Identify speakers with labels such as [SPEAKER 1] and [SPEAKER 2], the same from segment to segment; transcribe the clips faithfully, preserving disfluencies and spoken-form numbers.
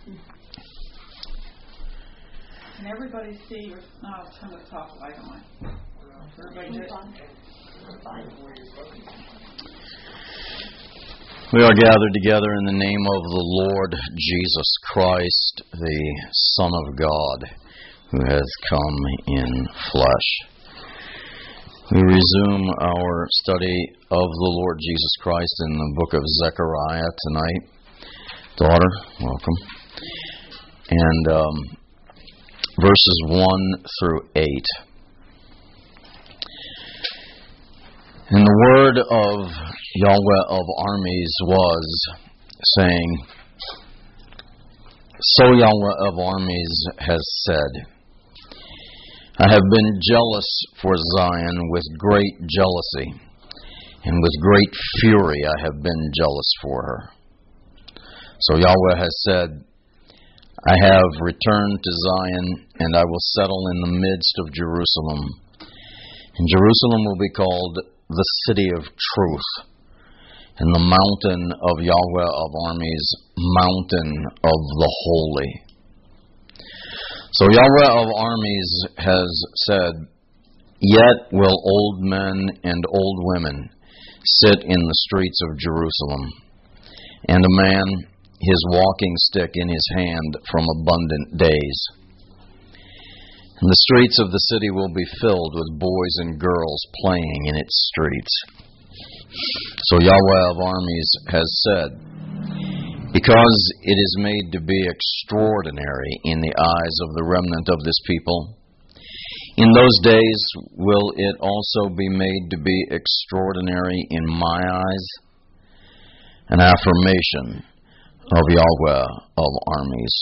[SPEAKER 1] Can everybody see your... No, turn the top light on. Everybody good?
[SPEAKER 2] We are gathered together in the name of the Lord Jesus Christ, the Son of God, who has come in flesh. We resume our study of the Lord Jesus Christ in the book of Zechariah tonight. Daughter, welcome. And um, verses one through eight. And the word of Yahweh of armies was saying, So Yahweh of armies has said, I have been jealous for Zion with great jealousy, and with great fury I have been jealous for her. So Yahweh has said, I have returned to Zion, and I will settle in the midst of Jerusalem. And Jerusalem will be called the city of truth, and the mountain of Yahweh of armies, mountain of the holy. So Yahweh of armies has said, Yet will old men and old women sit in the streets of Jerusalem, and a man his walking stick in his hand from abundant days. And the streets of the city will be filled with boys and girls playing in its streets. So Yahweh of armies has said, Because it is made to be extraordinary in the eyes of the remnant of this people, in those days will it also be made to be extraordinary in my eyes, an affirmation of Yahweh of armies.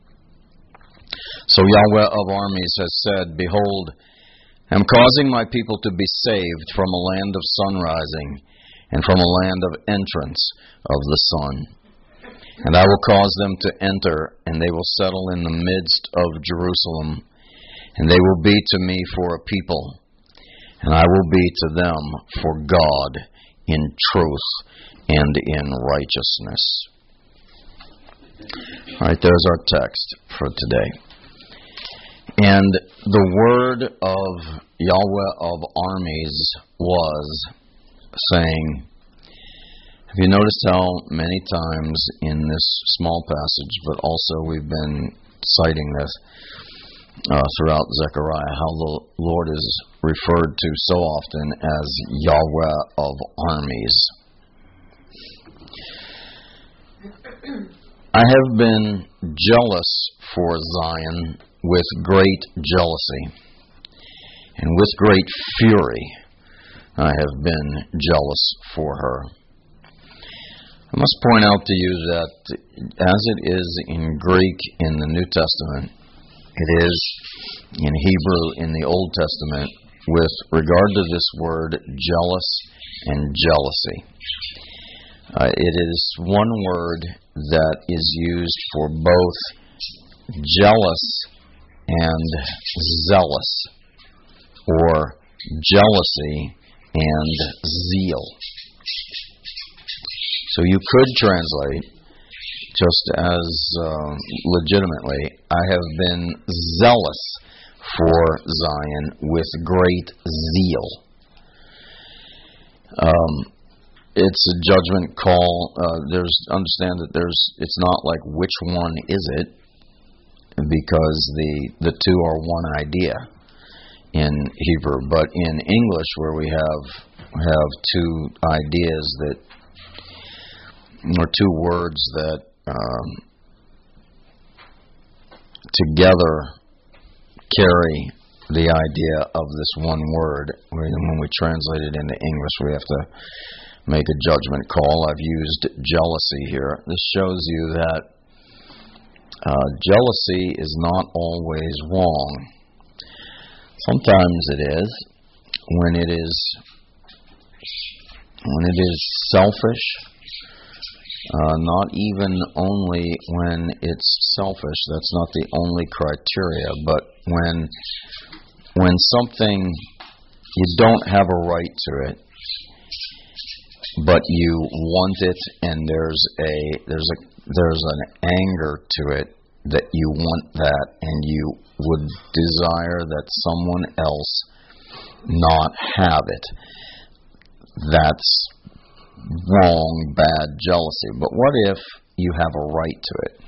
[SPEAKER 2] So Yahweh of armies has said, Behold, I am causing my people to be saved from a land of sunrising and from a land of entrance of the sun. And I will cause them to enter, and they will settle in the midst of Jerusalem, and they will be to me for a people, and I will be to them for God in truth and in righteousness. All right, there's our text for today. And the word of Yahweh of armies was saying, have you noticed how many times in this small passage, but also we've been citing this uh, throughout Zechariah, how the Lord is referred to so often as Yahweh of armies. I have been jealous for Zion with great jealousy, and with great fury I have been jealous for her. I must point out to you that as it is in Greek in the New Testament, it is in Hebrew in the Old Testament with regard to this word jealous and jealousy. Uh, it is one word that is used for both jealous and zealous, or jealousy and zeal. So you could translate just as uh, legitimately, I have been zealous for Zion with great zeal. Um, it's a judgment call. Uh, there's understand that there's. It's not like which one is it, because the the two are one idea in Hebrew. But in English, where we have have two ideas that, or two words that um, together carry the idea of this one word. When we translate it into English, we have to make a judgment call. I've used jealousy here. This shows you that uh, jealousy is not always wrong. Sometimes it is, when it is when it is selfish. Uh, not even only when it's selfish. That's not the only criteria. But when when something, you don't have a right to it, but you want it, and there's a there's a there's an anger to it that you want that, and you would desire that someone else not have it. That's wrong, bad jealousy. But what if you have a right to it?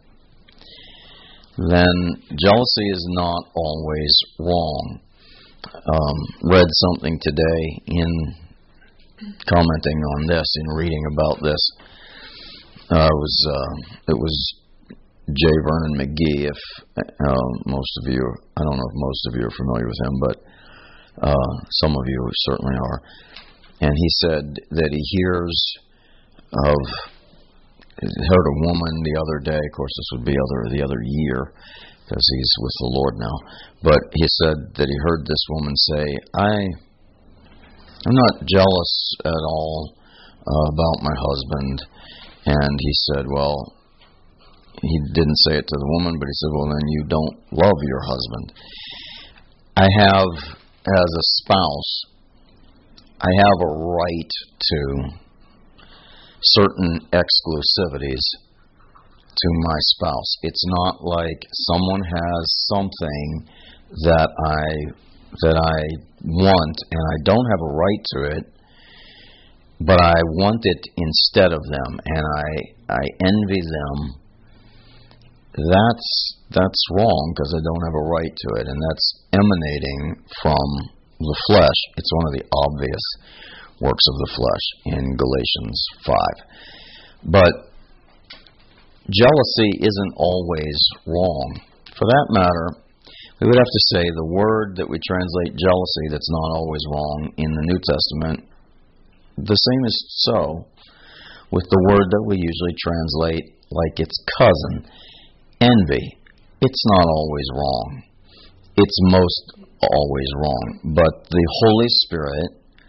[SPEAKER 2] Then jealousy is not always wrong. Um, read something today in commenting on this, in reading about this. Uh, it was uh, it was J. Vernon McGee. If uh, most of you, I don't know if most of you are familiar with him, but uh, some of you certainly are. And he said that he hears of, he heard a woman the other day, of course this would be other the other year, because he's with the Lord now, but he said that he heard this woman say, I, I'm not jealous at all uh, about my husband. And he said, well, he didn't say it to the woman, but he said, well, then you don't love your husband. I have, as a spouse, I have a right to certain exclusivities to my spouse. It's not like someone has something that I that I want and I don't have a right to it, but I want it instead of them, and I I envy them. That's that's wrong, because I don't have a right to it, and that's emanating from the flesh. It's one of the obvious works of the flesh in Galatians five. But jealousy isn't always wrong. For that matter, we would have to say the word that we translate jealousy that's not always wrong in the New Testament, the same is so with the word that we usually translate like its cousin, envy. It's not always wrong. It's most always wrong. But the Holy Spirit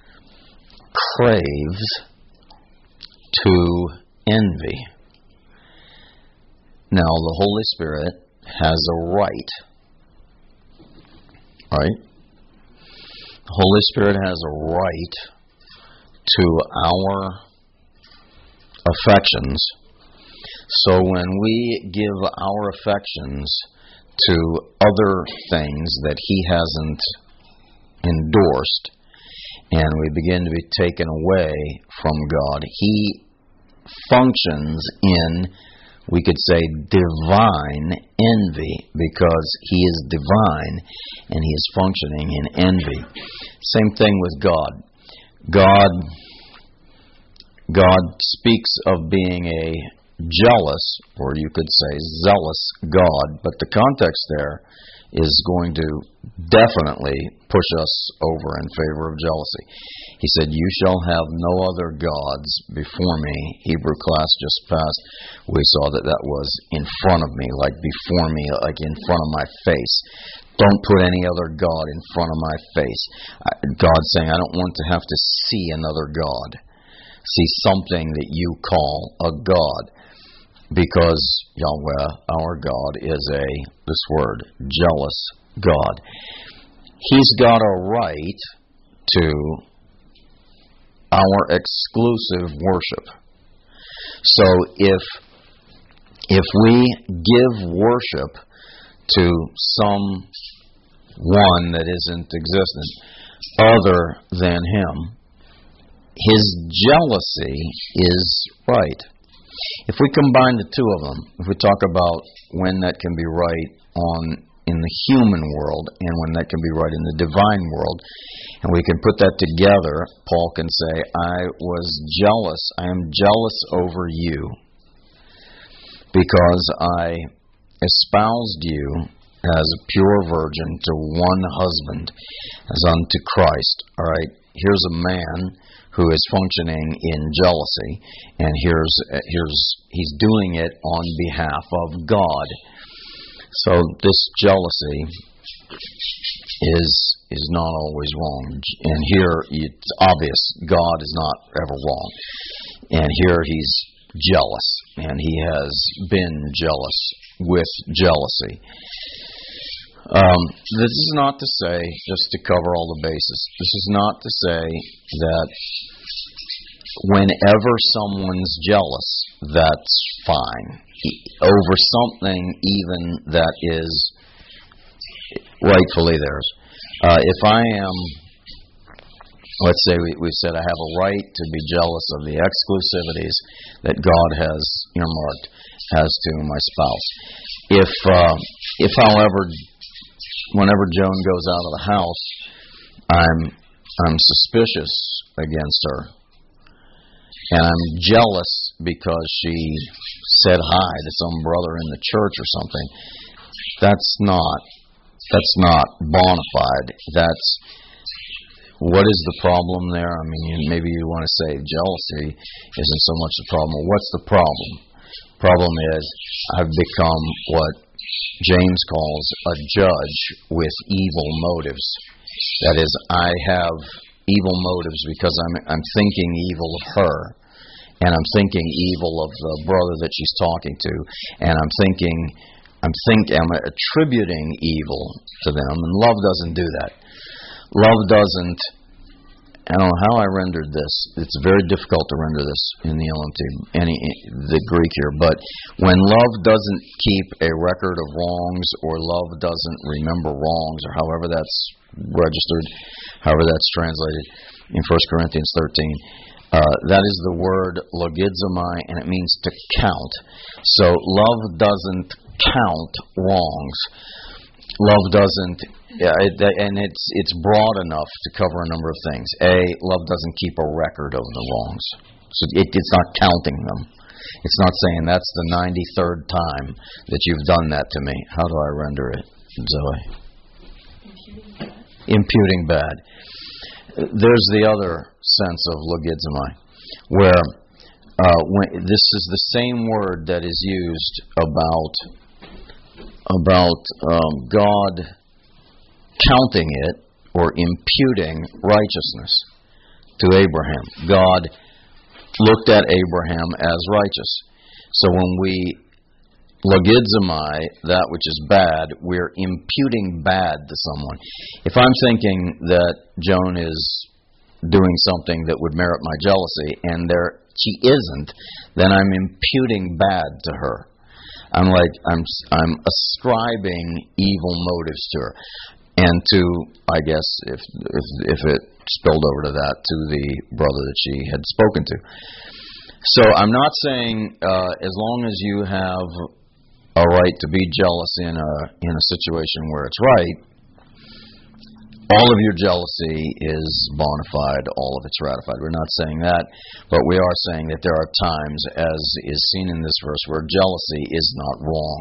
[SPEAKER 2] craves to envy. Now, the Holy Spirit has a right. Right? The Holy Spirit has a right to our affections. So when we give our affections to other things that He hasn't endorsed, and we begin to be taken away from God, He functions in, we could say, divine envy, because He is divine and He is functioning in envy. Same thing with God. God, God speaks of being a jealous, or you could say zealous God, but the context there is going to definitely push us over in favor of jealousy. He said, you shall have no other gods before me. Hebrew class just passed. We saw that that was in front of me, like before me, like in front of my face. Don't put any other God in front of my face. God's saying, I don't want to have to see another God, see something that you call a God. Because Yahweh, our God, is a, this word, jealous God. He's got a right to our exclusive worship. So if if we give worship to some one that isn't existent other than Him, His jealousy is right. If we combine the two of them, if we talk about when that can be right on in the human world and when that can be right in the divine world, and we can put that together, Paul can say, I was jealous, I am jealous over you because I espoused you as a pure virgin to one husband, as unto Christ. All right, here's a man who is functioning in jealousy, and here's here's he's doing it on behalf of God. So this jealousy is is not always wrong, and here it's obvious God is not ever wrong, and here He's jealous, and He has been jealous with jealousy. Um, this is not to say, just to cover all the bases, this is not to say that whenever someone's jealous, that's fine. Over something even that is rightfully theirs. Uh, if I am, let's say we, we said I have a right to be jealous of the exclusivities that God has earmarked as to my spouse. If, uh, if however, whenever Joan goes out of the house, I'm I'm suspicious against her, and I'm jealous because she said hi to some brother in the church or something. That's not that's not bona fide. That's what is the problem there? I mean, maybe you want to say jealousy isn't so much the problem. What's the problem? Problem is I've become what James calls a judge with evil motives. That is, I have evil motives because I'm I'm thinking evil of her, and I'm thinking evil of the brother that she's talking to, and I'm thinking I'm think I'm attributing evil to them. And love doesn't do that. Love doesn't. I don't know how I rendered this. It's very difficult to render this in the L M T, any the Greek here. But when love doesn't keep a record of wrongs, or love doesn't remember wrongs, or however that's registered, however that's translated in First Corinthians thirteen, uh, that is the word logizomai, and it means to count. So love doesn't count wrongs. Love doesn't. Yeah, it, and it's it's broad enough to cover a number of things. A, love doesn't keep a record of the wrongs. So it, it's not counting them. It's not saying that's the ninety-third time that you've done that to me. How do I render it, Zoe? Imputing bad. Imputing bad. There's the other sense of logizomai, where uh, when, this is the same word that is used about about um, God counting it or imputing righteousness to Abraham. God looked at Abraham as righteous. So when we logizomai that which is bad, we're imputing bad to someone. If I'm thinking that Joan is doing something that would merit my jealousy, and there she isn't, then I'm imputing bad to her. I'm like I'm I'm ascribing evil motives to her. And to, I guess, if, if if it spilled over to that, to the brother that she had spoken to. So I'm not saying uh, as long as you have a right to be jealous in a in a situation where it's right, all of your jealousy is bona fide, all of it's ratified. We're not saying that, but we are saying that there are times, as is seen in this verse, where jealousy is not wrong.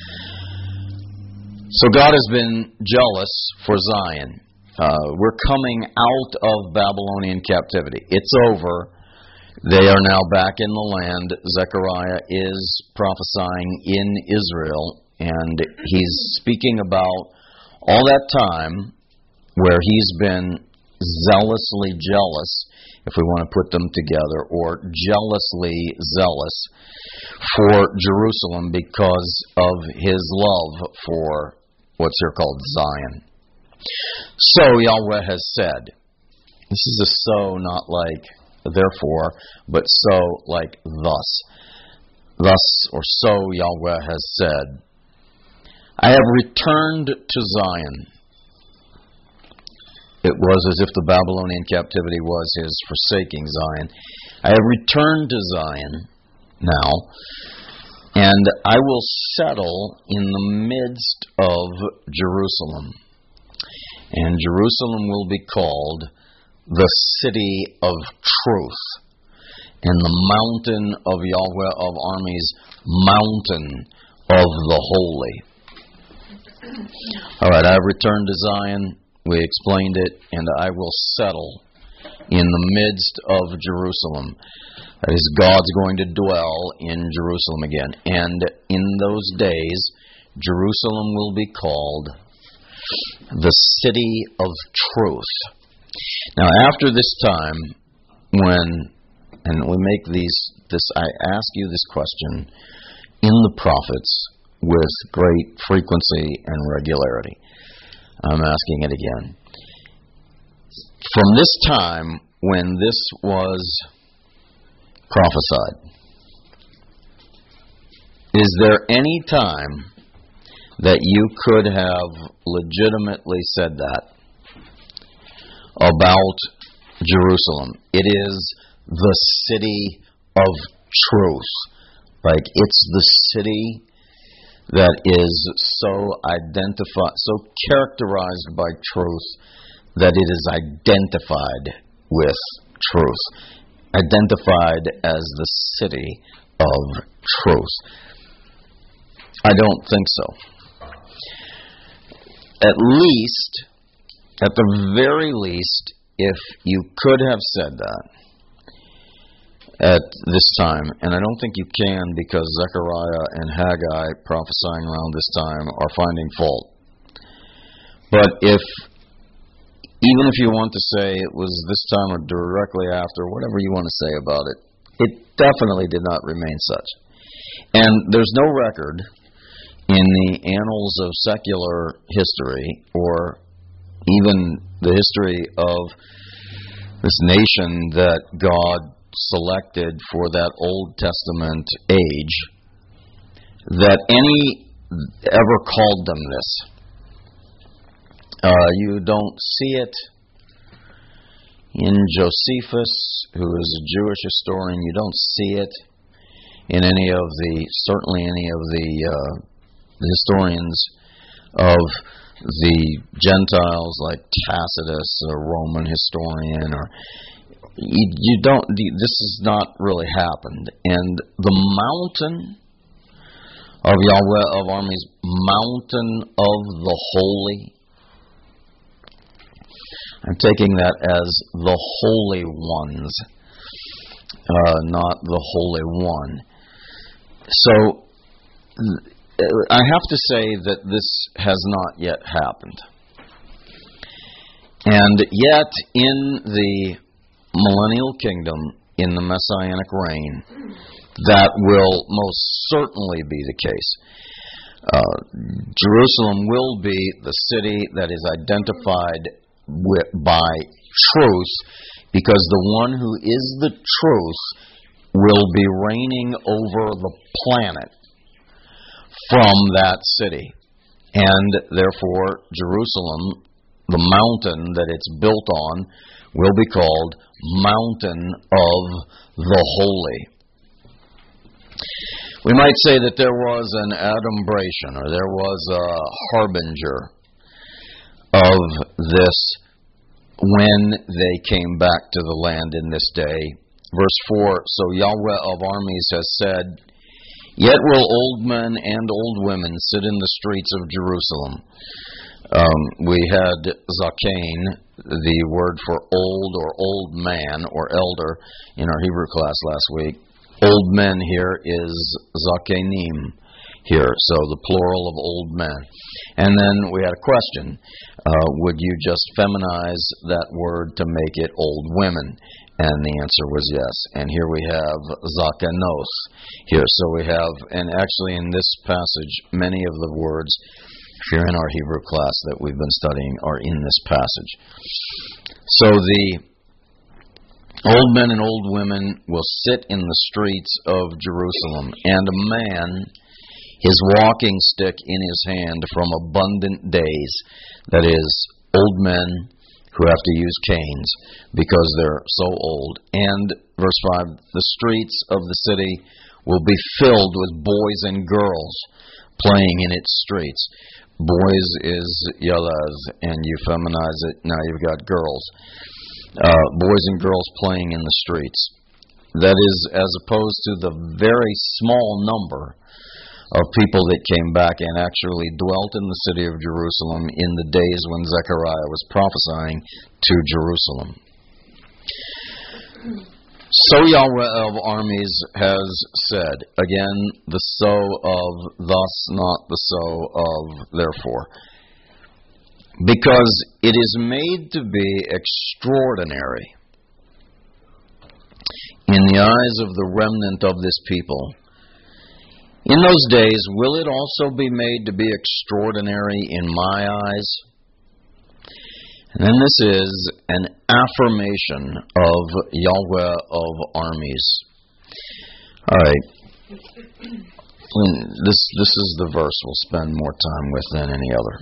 [SPEAKER 2] So God has been jealous for Zion. Uh, we're coming out of Babylonian captivity. It's over. They are now back in the land. Zechariah is prophesying in Israel, and he's speaking about all that time where he's been zealously jealous, if we want to put them together, or jealously zealous for Jerusalem because of his love for what's here called Zion. So Yahweh has said. This is a so, not like therefore, but so like thus. Thus, or so Yahweh has said, I have returned to Zion. It was as if the Babylonian captivity was his forsaking Zion. I have returned to Zion now, and I will settle in the midst of Jerusalem. And Jerusalem will be called the city of truth, and the mountain of Yahweh of armies, mountain of the holy. All right, I've returned to Zion. We explained it, and I will settle in the midst of Jerusalem. That is, God's going to dwell in Jerusalem again. And in those days, Jerusalem will be called the city of truth. Now, after this time, when, and we make these, this, I ask you this question in the prophets with great frequency and regularity. I'm asking it again. From this time when this was prophesied. Is there any time that you could have legitimately said that about Jerusalem? It is the city of truth. Like, it's the city that is so identified, so characterized by truth that it is identified with truth. Identified as the city of truth. I don't think so. At least, at the very least, if you could have said that at this time, and I don't think you can because Zechariah and Haggai prophesying around this time are finding fault. But if, even if you want to say it was this time or directly after, whatever you want to say about it, it definitely did not remain such. And there's no record in the annals of secular history, or even the history of this nation that God selected for that Old Testament age, that any ever called them this. Uh, you don't see it in Josephus, who is a Jewish historian. You don't see it in any of the, certainly any of the, uh, the historians of the Gentiles, like Tacitus, a Roman historian, or you, you don't. This has not really happened. And the mountain of Yahweh of armies, mountain of the holy. I'm taking that as the holy ones, uh, not the holy one. So I have to say that this has not yet happened. And yet, in the millennial kingdom, in the messianic reign, that will most certainly be the case. Uh, Jerusalem will be the city that is identified with, by truth, because the one who is the truth will be reigning over the planet from that city. And therefore, Jerusalem, the mountain that it's built on, will be called Mountain of the Holy. We might say that there was an adumbration, or there was a harbinger of this when they came back to the land in this day. Verse four, so Yahweh of armies has said, yet will old men and old women sit in the streets of Jerusalem. Um, we had Zakein, the word for old or old man or elder, in our Hebrew class last week. Old men here is Zakeinim here, so the plural of old men. And then we had a question. Uh, would you just feminize that word to make it old women? And the answer was yes. And here we have Zakenos here. So we have, and actually in this passage, many of the words, if you're in our Hebrew class that we've been studying, are in this passage. So the old men and old women will sit in the streets of Jerusalem, and a man, his walking stick in his hand from abundant days, that is, old men who have to use canes because they're so old. And, verse five, the streets of the city will be filled with boys and girls playing in its streets. Boys is yalaz, and you feminize it, now you've got girls. Uh, boys and girls playing in the streets. That is, as opposed to the very small number of people that came back and actually dwelt in the city of Jerusalem in the days when Zechariah was prophesying to Jerusalem. So Yahweh of armies has said, again, the so of thus, not the so of therefore. Because it is made to be extraordinary in the eyes of the remnant of this people. In those days, will it also be made to be extraordinary in my eyes? And then this is an affirmation of Yahweh of armies. All right. And this this is the verse we'll spend more time with than any other.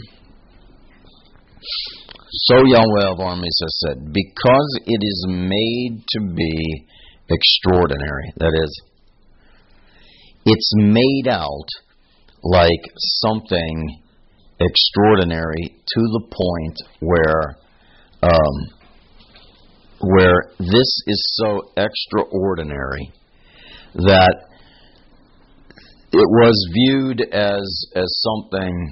[SPEAKER 2] So Yahweh of armies has said, because it is made to be extraordinary, that is, it's made out like something extraordinary to the point where um, where this is so extraordinary that it was viewed as as something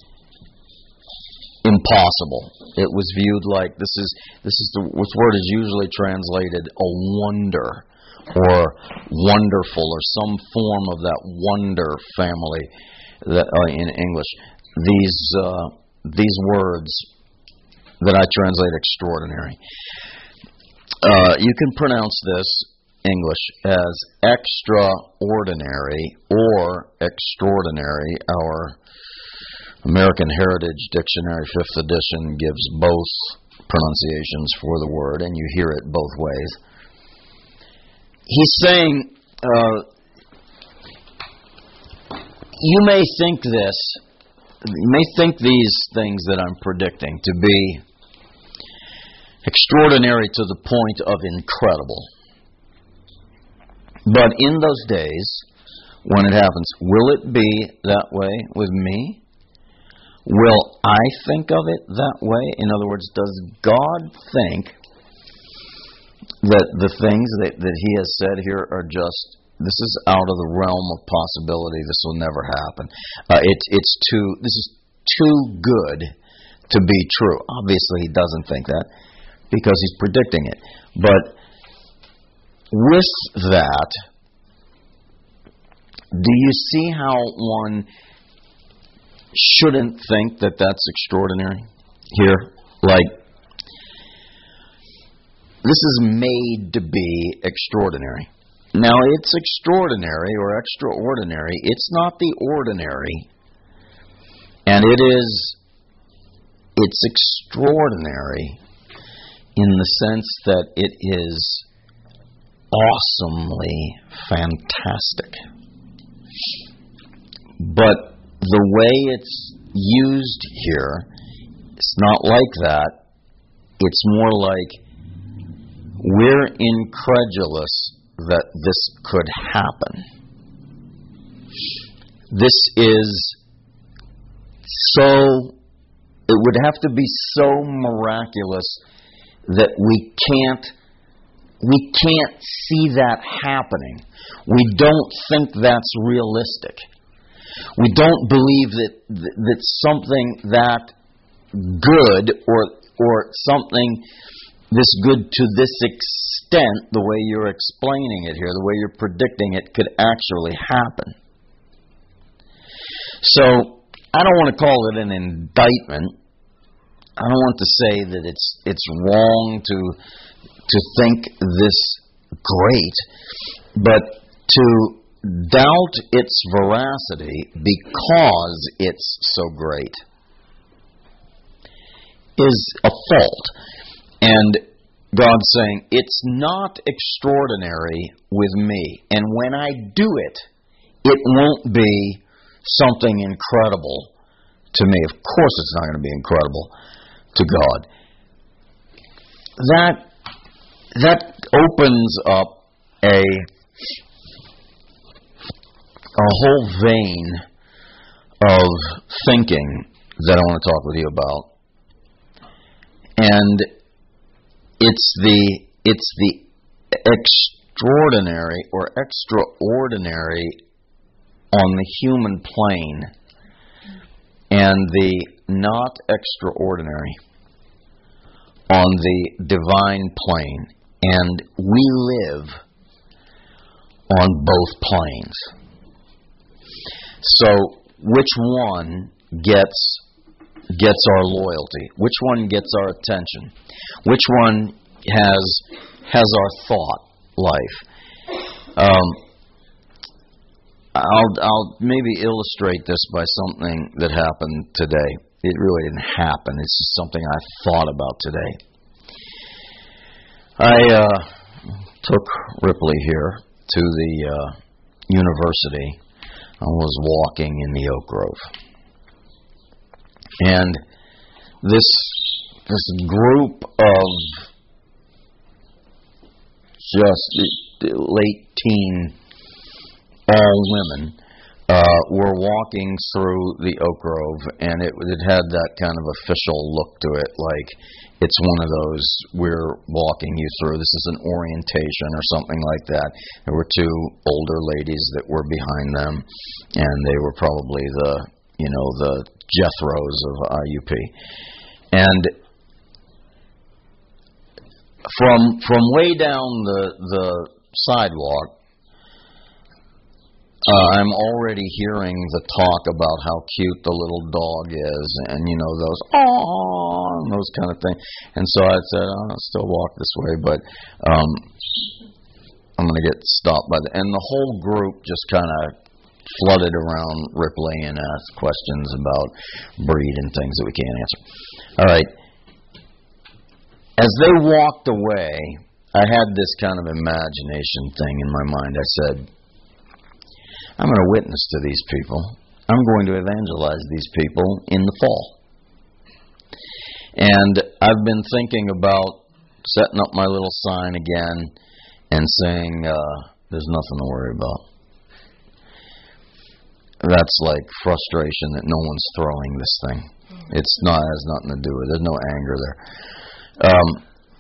[SPEAKER 2] impossible. It was viewed like this is this is the this word is usually translated a wonder or wonderful or some form of that wonder family that uh, in English. These uh, these words that I translate extraordinary. Uh, you can pronounce this English as extraordinary or extraordinary. Our American Heritage Dictionary, fifth edition, gives both pronunciations for the word, and you hear it both ways. He's saying, uh, you may think this, you may think these things that I'm predicting to be extraordinary to the point of incredible. But in those days, when it happens, will it be that way with me? Will I think of it that way? In other words, does God think that the things that, that He has said here are just, this is out of the realm of possibility, this will never happen. Uh, it, it's too, this is too good to be true. Obviously, He doesn't think that because He's predicting it. But with that, do you see how one shouldn't think that that's extraordinary here? Like, this is made to be extraordinary. Now, it's extraordinary or extraordinary. It's not the ordinary. And it is, it's extraordinary in the sense that it is awesomely fantastic. But the way it's used here, it's not like that. It's more like we're incredulous that this could happen. This is so, it would have to be so miraculous that we can't, we can't see that happening. We don't think that's realistic. We don't believe that that something that good or or something this good to this extent, the way you're explaining it here, the way you're predicting it, could actually happen. So I don't want to call it an indictment. I don't want to say that it's it's wrong to to think this great, but to doubt its veracity because it's so great is a fault. And God's saying, it's not extraordinary with me. And when I do it, it won't be something incredible to me. Of course it's not going to be incredible to God. That, that opens up a a whole vein of thinking that I want to talk with you about. And it's the it's the extraordinary or extraordinary on the human plane and the not extraordinary on the divine plane. And we live on both planes. So, which one gets gets our loyalty? Which one gets our attention? Which one has has our thought life? Um, I'll I'll maybe illustrate this by something that happened today. It really didn't happen. It's just something I thought about today. I uh, took Ripley here, to the uh, university, I was walking in the Oak Grove. And this this group of just late teen, all women, uh, were walking through the Oak Grove, and it, it had that kind of official look to it, like it's one of those, we're walking you through, this is an orientation or something like that. There were two older ladies that were behind them, and they were probably the, you know, the Jethros of I U P. And from from way down the the sidewalk, Uh, I'm already hearing the talk about how cute the little dog is, and you know those "aww" and those kind of things. And so I said, oh, I'll still walk this way, but um, I'm going to get stopped by the. And the whole group just kind of flooded around Ripley and asked questions about breed and things that we can't answer. All right. As they walked away, I had this kind of imagination thing in my mind. I said, I'm going to witness to these people. I'm going to evangelize these people in the fall. And I've been thinking about setting up my little sign again and saying, uh, there's nothing to worry about. That's like frustration that no one's throwing this thing. It's not, it has nothing to do with it. There's no anger there. Um,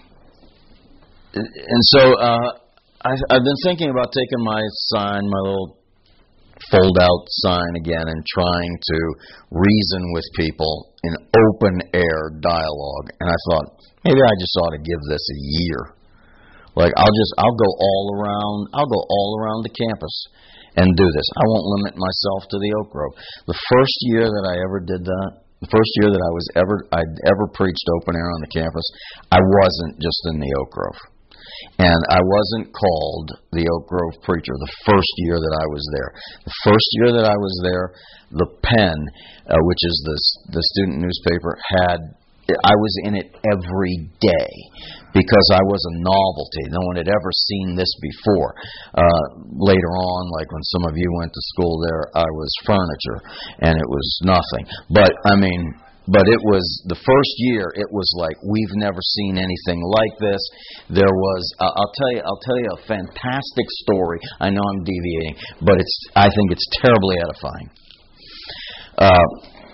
[SPEAKER 2] and so uh, I've, I've been thinking about taking my sign, my little fold-out sign again, and trying to reason with people in open-air dialogue. And I thought, maybe I just ought to give this a year. Like, I'll just, I'll go all around, I'll go all around the campus and do this. I won't limit myself to the Oak Grove. The first year that I ever did that, the first year that I was ever, I'd ever preached open air on the campus, I wasn't just in the Oak Grove. And I wasn't called the Oak Grove preacher the first year that I was there. The first year that I was there, the Pen, uh, which is the, the student newspaper, had, I was in it every day because I was a novelty. No one had ever seen this before. Uh, later on, like when some of you went to school there, I was furniture, and it was nothing. But, I mean... But it was, the first year, it was like, we've never seen anything like this. There was, uh, I'll tell you, I'll tell you a fantastic story. I know I'm deviating, but it's, I think it's terribly edifying. Uh,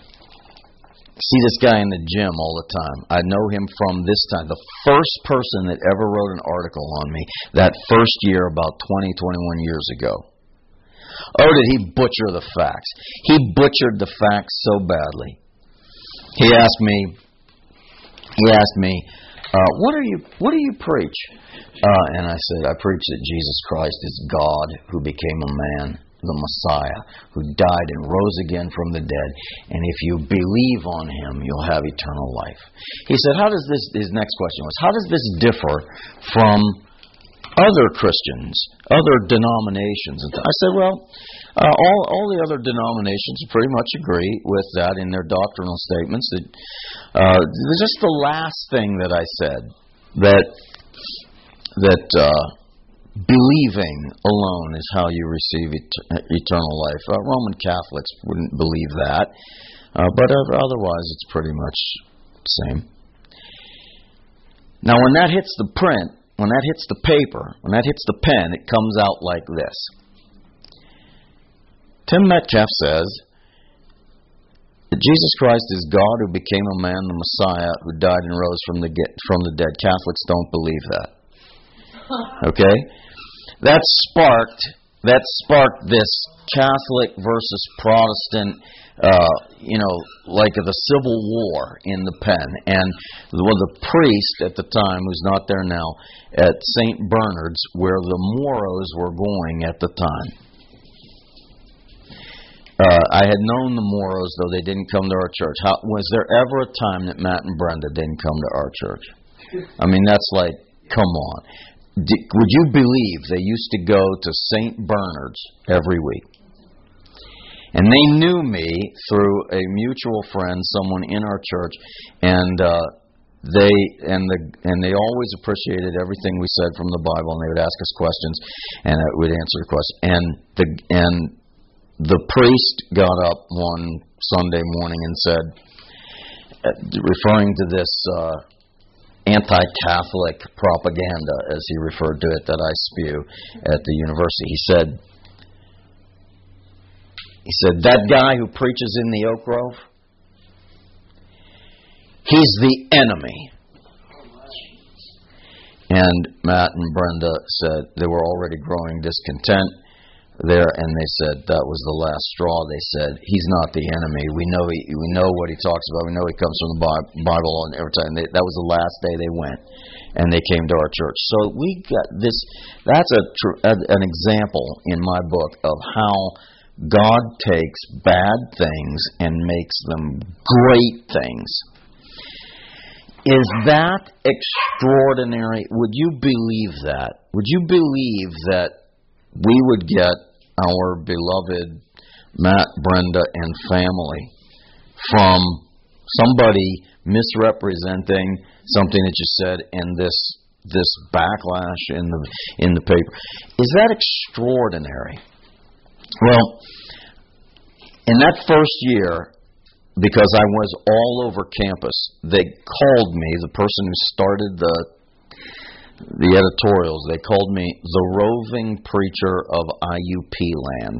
[SPEAKER 2] see this guy in the gym all the time. I know him from this time. The first person that ever wrote an article on me, that first year, about twenty, twenty-one years ago. Oh, did he butcher the facts? He butchered the facts so badly. He asked me, he asked me, uh, what are you, what do you preach? Uh, and I said, I preach that Jesus Christ is God who became a man, the Messiah, who died and rose again from the dead. And if you believe on him, you'll have eternal life. He said, how does this, his next question was, how does this differ from other Christians, other denominations? And I said, well, Uh, all all the other denominations pretty much agree with that in their doctrinal statements. That, uh, just the last thing that I said, that that uh, believing alone is how you receive et- eternal life. Uh, Roman Catholics wouldn't believe that, uh, but otherwise it's pretty much the same. Now when that hits the print, when that hits the paper, when that hits the pen, it comes out like this. Tim Metcalf says that Jesus Christ is God who became a man, the Messiah, who died and rose from the from the dead. Catholics don't believe that. Okay? That sparked that sparked this Catholic versus Protestant, uh, you know, like the Civil War in the pen. And well, the priest at the time, who's not there now, at Saint Bernard's, where the Moros were going at the time. Uh, I had known the Moros, though they didn't come to our church. How, was there ever a time that Matt and Brenda didn't come to our church? I mean, that's like, come on. D- would you believe they used to go to Saint Bernard's every week? And they knew me through a mutual friend, someone in our church, and uh, they and the and they always appreciated everything we said from the Bible, and they would ask us questions, and I would answer the question. And the and the priest got up one Sunday morning and said, referring to this uh, anti-Catholic propaganda, as he referred to it, that I spew at the university, he said, he said, that guy who preaches in the Oak Grove, he's the enemy. And Matt and Brenda said they were already growing discontent there, and they said that was the last straw. They said, he's not the enemy. We know he, we know what he talks about. We know he comes from the Bible, and every time they, that was the last day they went, and they came to our church. So we got this. That's a tr- an example in my book of how God takes bad things and makes them great things. Is that extraordinary? Would you believe that? Would you believe that we would get our beloved Matt, Brenda, and family from somebody misrepresenting something that you said and this this backlash in the in the paper? Is that extraordinary? Well, in that first year, because I was all over campus, they called me, the person who started the the editorials, they called me the roving preacher of I U P land.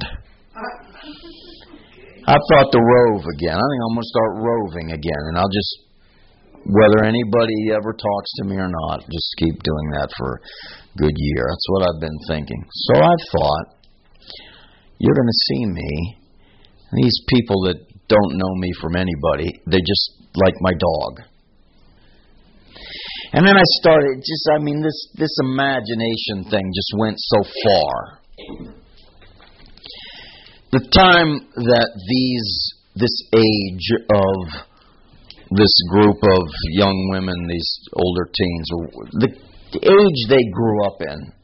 [SPEAKER 2] I thought to rove again. I think I'm going to start roving again, and I'll just, whether anybody ever talks to me or not, just keep doing that for a good year. That's what I've been thinking. So I thought, you're going to see me. These people that don't know me from anybody, they just like my dog. And then I started, just, I mean, this, this imagination thing just went so far. The time that these, this age of this group of young women, these older teens, the, the age they grew up in,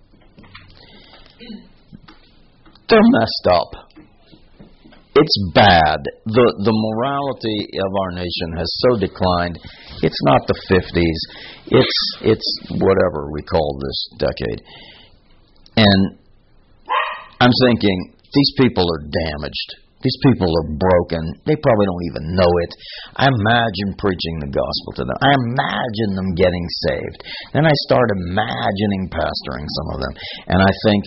[SPEAKER 2] they're messed up. It's bad. The the morality of our nation has so declined. It's not the fifties. It's it's whatever we call this decade. And I'm thinking, these people are damaged. These people are broken. They probably don't even know it. I imagine preaching the gospel to them. I imagine them getting saved. Then I start imagining pastoring some of them. And I think,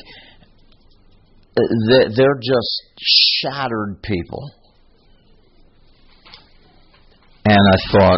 [SPEAKER 2] they're just shattered people. And I thought,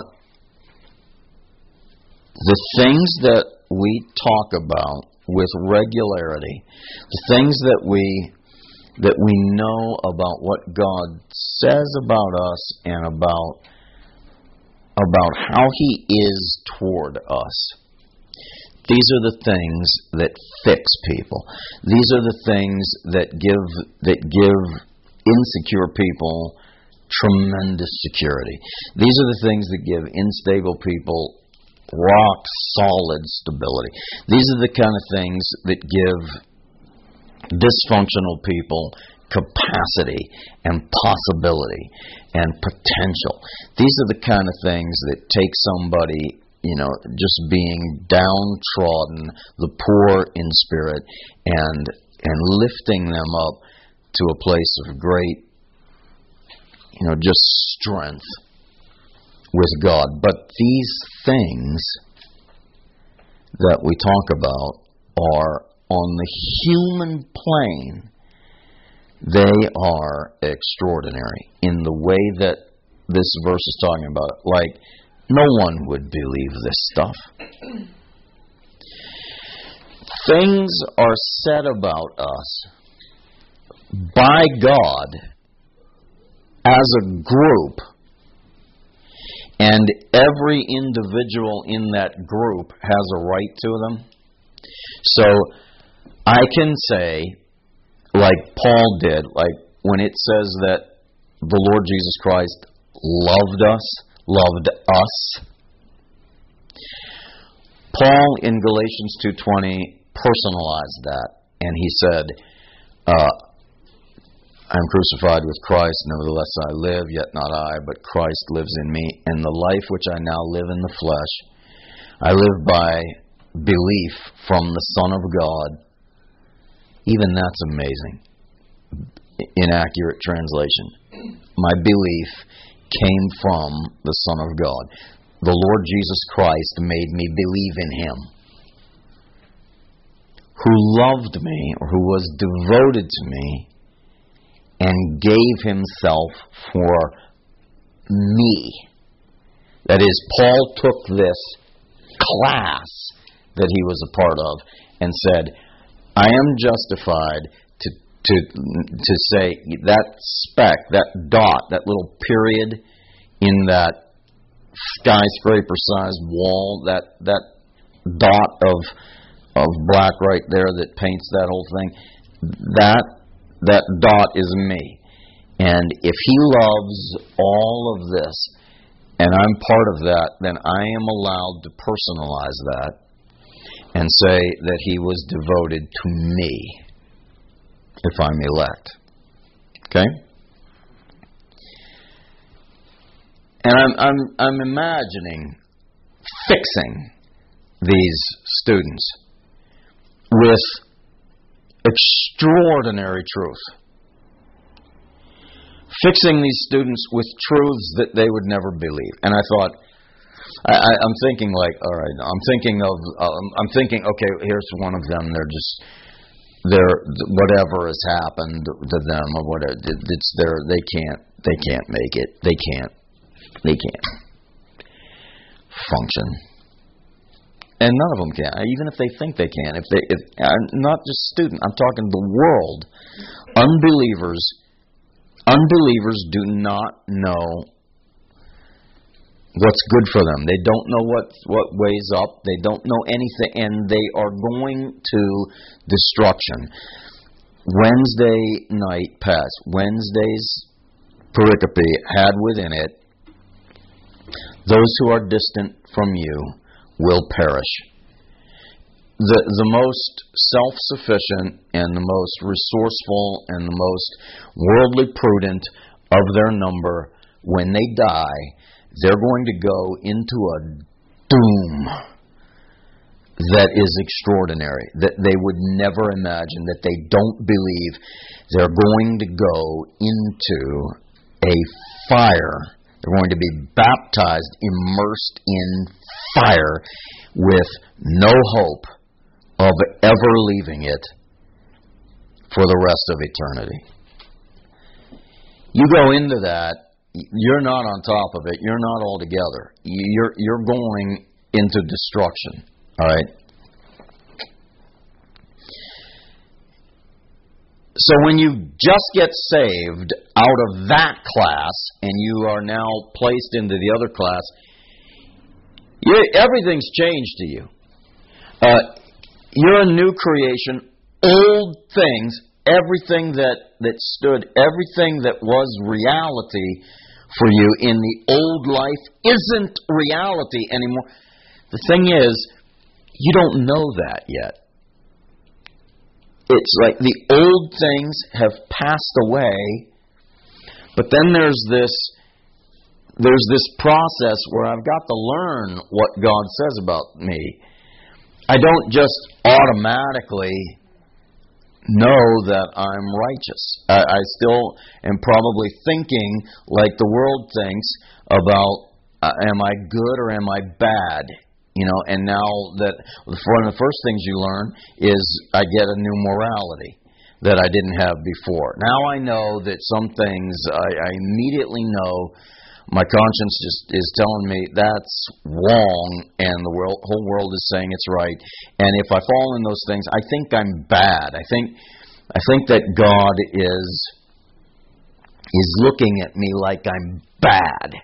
[SPEAKER 2] the things that we talk about with regularity, the things that we that we know about what God says about us and about about how He is toward us. These are the things that fix people. These are the things that give that give insecure people tremendous security. These are the things that give unstable people rock solid stability. These are the kind of things that give dysfunctional people capacity and possibility and potential. These are the kind of things that take somebody, you know, just being downtrodden, the poor in spirit, and and lifting them up to a place of great, you know, just strength with God. But these things that we talk about are on the human plane. They are extraordinary in the way that this verse is talking about it. Like, no one would believe this stuff. Things are said about us by God as a group, and every individual in that group has a right to them. So I can say, like Paul did, like when it says that the Lord Jesus Christ loved us, loved us. Paul in Galatians two twenty personalized that, and he said, uh, I am crucified with Christ, nevertheless I live, yet not I, but Christ lives in me, and the life which I now live in the flesh, I live by belief from the Son of God. Even that's amazing. Inaccurate translation. My belief came from the Son of God. The Lord Jesus Christ made me believe in Him, who loved me, or who was devoted to me, and gave Himself for me. That is, Paul took this class that he was a part of and said, I am justified to to to say that speck, that dot, that little period in that skyscraper-sized wall, that that dot of of black right there that paints that whole thing, that that dot is me. And if He loves all of this, and I'm part of that, then I am allowed to personalize that and say that He was devoted to me if I'm elect. Okay? And I'm I'm I'm imagining fixing these students with extraordinary truth. Fixing these students with truths that they would never believe. And I thought, I, I, I'm thinking like, all right, I'm thinking of, um, I'm thinking, okay, here's one of them. They're just, they're whatever has happened to them or whatever. It's their, they can't, they can't make it. They can't, they can't function. And none of them can, even if they think they can. If they, if not just student, I'm talking the world. Unbelievers. Unbelievers do not know what's good for them. They don't know what, what weighs up. They don't know anything, and they are going to destruction. Wednesday night passed. Wednesday's pericope had within it, those who are distant from you will perish. The, the most self-sufficient and the most resourceful and the most worldly prudent of their number, when they die, they're going to go into a doom that is extraordinary, that they would never imagine, that they don't believe. They're going to go into a fire. They're going to be baptized, immersed in fire with no hope of ever leaving it for the rest of eternity. You go into that, you're not on top of it, you're not all together. You're, you're going into destruction, all right? So when you just get saved out of that class and you are now placed into the other class, you, everything's changed to you. Uh, You're a new creation. Old things, everything that, that stood, everything that was reality for you in the old life isn't reality anymore. The thing is, you don't know that yet. It's like the old things have passed away, but then there's this there's this process where I've got to learn what God says about me. I don't just automatically know that I'm righteous. I, I still am probably thinking like the world thinks about, uh, am I good or am I bad? You know, and now that one of the first things you learn is I get a new morality that I didn't have before. Now I know that some things I, I immediately know. My conscience just is telling me that's wrong, and the world, whole world is saying it's right. And if I fall in those things, I think I'm bad. I think, I think that God is is looking at me like I'm bad.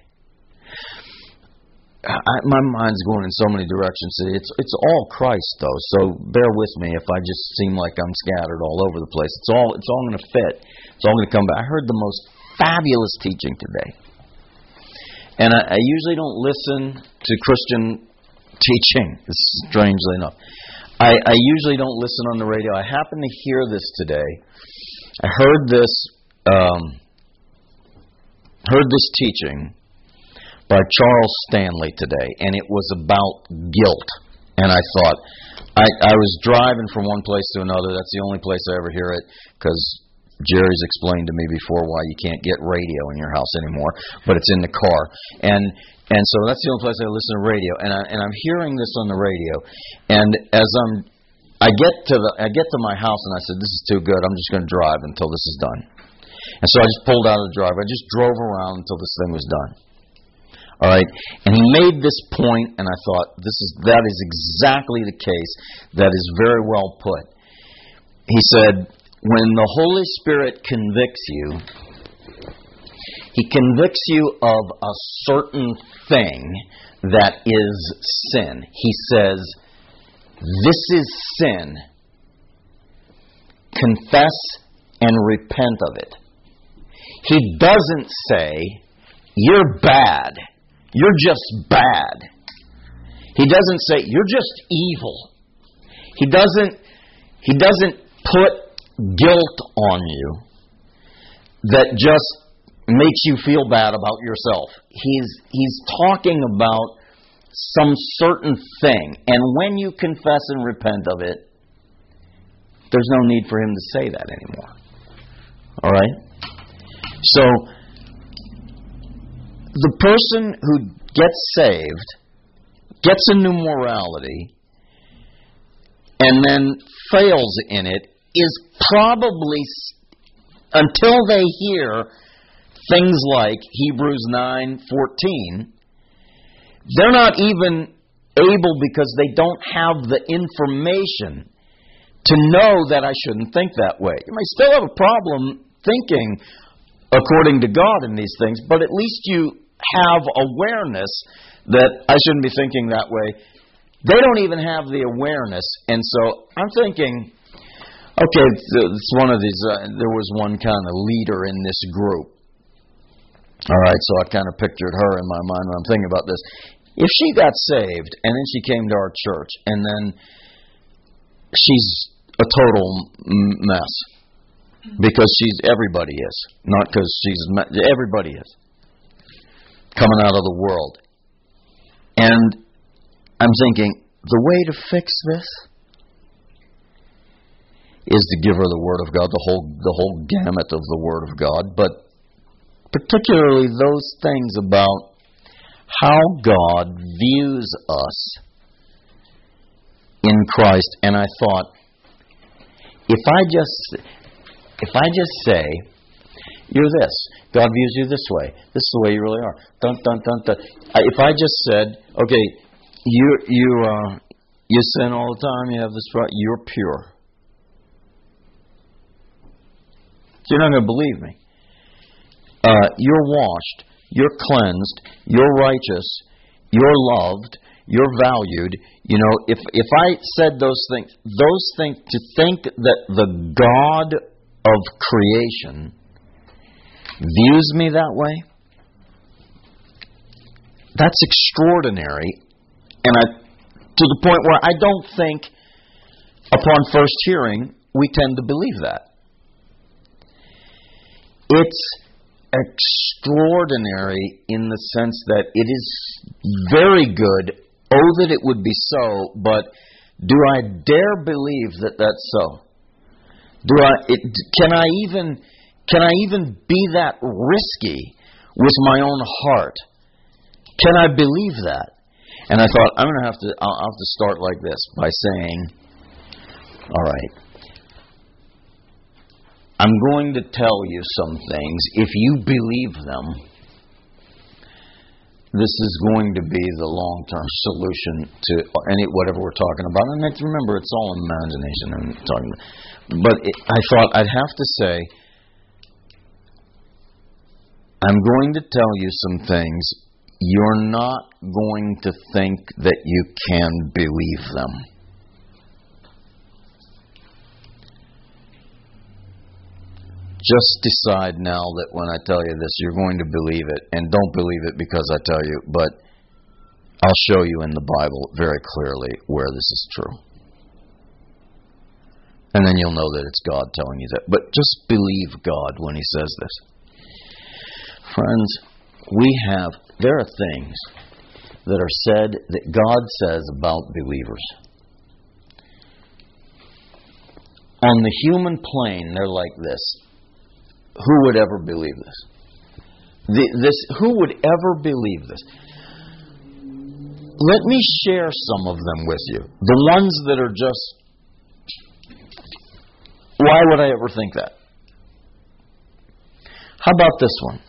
[SPEAKER 2] I, my mind's going in so many directions. It's it's all Christ, though. So bear with me if I just seem like I'm scattered all over the place. It's all it's all going to fit. It's all going to come back. I heard the most fabulous teaching today. And I, I usually don't listen to Christian teaching, strangely enough. I, I usually don't listen on the radio. I happened to hear this today. I heard this, um, heard this teaching by Charles Stanley today, and it was about guilt. And I thought, I, I was driving from one place to another. That's the only place I ever hear it, because Jerry's explained to me before why you can't get radio in your house anymore, but it's in the car. And and so that's the only place I listen to radio. And I and I'm hearing this on the radio. And as I'm I get to the I get to my house and I said, this is too good. I'm just going to drive until this is done. And so I just pulled out of the drive. I just drove around until this thing was done. All right? And he made this point, and I thought, this is that is exactly the case. That is very well put. He said, when the Holy Spirit convicts you, He convicts you of a certain thing that is sin. He says, this is sin. Confess and repent of it. He doesn't say, you're bad. You're just bad. He doesn't say, you're just evil. He doesn't, he doesn't put guilt on you that just makes you feel bad about yourself. He's, he's talking about some certain thing. And when you confess and repent of it, there's no need for him to say that anymore. All right? So, the person who gets saved, gets a new morality, and then fails in it, is probably, until they hear things like Hebrews nine fourteen, they're not even able, because they don't have the information to know that I shouldn't think that way. You may still have a problem thinking according to God in these things, but at least you have awareness that I shouldn't be thinking that way. They don't even have the awareness, and so I'm thinking, okay, it's one of these, uh, there was one kind of leader in this group. All right, so I kind of pictured her in my mind when I'm thinking about this. If she got saved, and then she came to our church, and then she's a total mess, because she's, everybody is, not because she's, everybody is, coming out of the world. And I'm thinking, the way to fix this is to give her the Word of God, the whole, the whole gamut of the Word of God, but particularly those things about how God views us in Christ. And I thought, if I just if I just say, you're this, God views you this way, this is the way you really are, dun dun dun dun. If I just said, okay, you you uh, you sin all the time, you have this problem, you're pure. So you're not going to believe me. Uh, you're washed, you're cleansed, you're righteous, you're loved, you're valued. You know, if if I said those things, those things, to think that the God of creation views me that way, that's extraordinary. And I, to the point where I don't think, upon first hearing, we tend to believe that. It's extraordinary in the sense that it is very good. Oh, that it would be so, but do I dare believe that that's so? Do I? It, can I even? Can I even be that risky with my own heart? Can I believe that? And I thought, I'm going to have to. I'll have to start like this by saying, all right, I'm going to tell you some things. If you believe them, this is going to be the long-term solution to any whatever we're talking about. And let's remember, it's all imagination I'm talking about. But it, I thought I'd have to say, I'm going to tell you some things. You're not going to think that you can believe them. Just decide now that when I tell you this, you're going to believe it. And don't believe it because I tell you, but I'll show you in the Bible very clearly where this is true. And then you'll know that it's God telling you that. But just believe God when He says this. Friends, we have, there are things that are said that God says about believers. On the human plane, they're like this. Who would ever believe this? The, this who would ever believe this? Let me share some of them with you. The ones that are just, why would I ever think that? How about this one?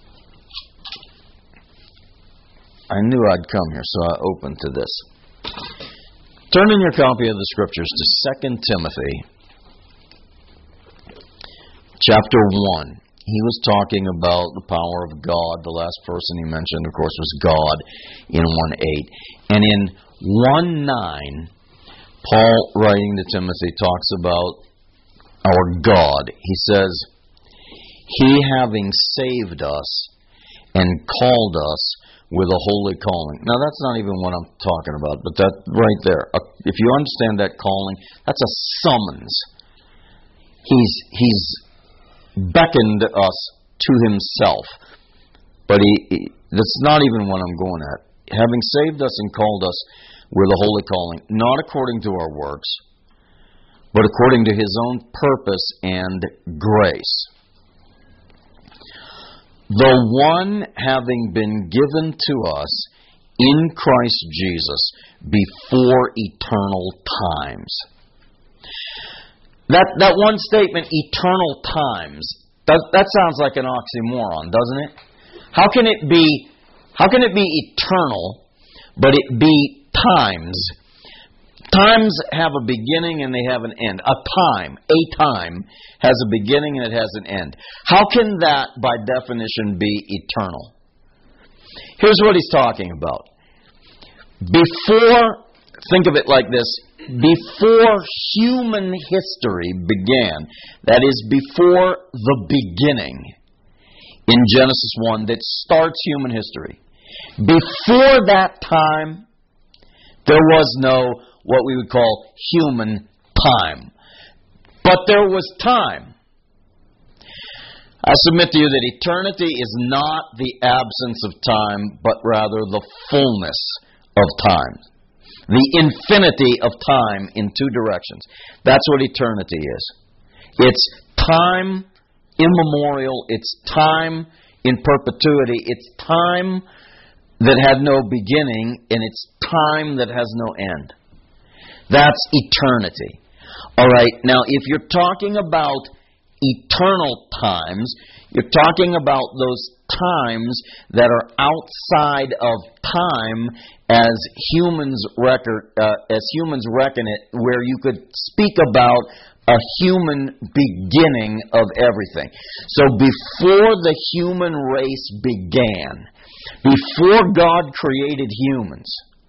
[SPEAKER 2] I knew I'd come here, so I opened to this. Turn in your copy of the Scriptures to Second Timothy, chapter one. He was talking about the power of God. The last person he mentioned, of course, was God in one eight. And in one nine, Paul, writing to Timothy, talks about our God. He says, He having saved us and called us with a holy calling. Now, that's not even what I'm talking about, but that right there. If you understand that calling, that's a summons. He's He's beckoned us to Himself. But he, he that's not even what I'm going at. Having saved us and called us with a holy calling, not according to our works, but according to His own purpose and grace. The one having been given to us in Christ Jesus before eternal times. That that one statement, eternal times, that, that sounds like an oxymoron, doesn't it? How can it be how can it be eternal, but it be times? Times have a beginning and they have an end. A time, a time, has a beginning and it has an end. How can that, by definition, be eternal? Here's what he's talking about. Before, think of it like this, before human history began, that is, before the beginning, in Genesis one, that starts human history, before that time, there was no what we would call human time. But there was time. I submit to you that eternity is not the absence of time, but rather the fullness of time. The infinity of time in two directions. That's what eternity is. It's time immemorial. It's time in perpetuity. It's time that had no beginning, and it's time that has no end. That's eternity. All right, now if you're talking about eternal times, you're talking about those times that are outside of time as humans record, uh, as humans reckon it, where you could speak about a human beginning of everything. So before the human race began, before God created humans,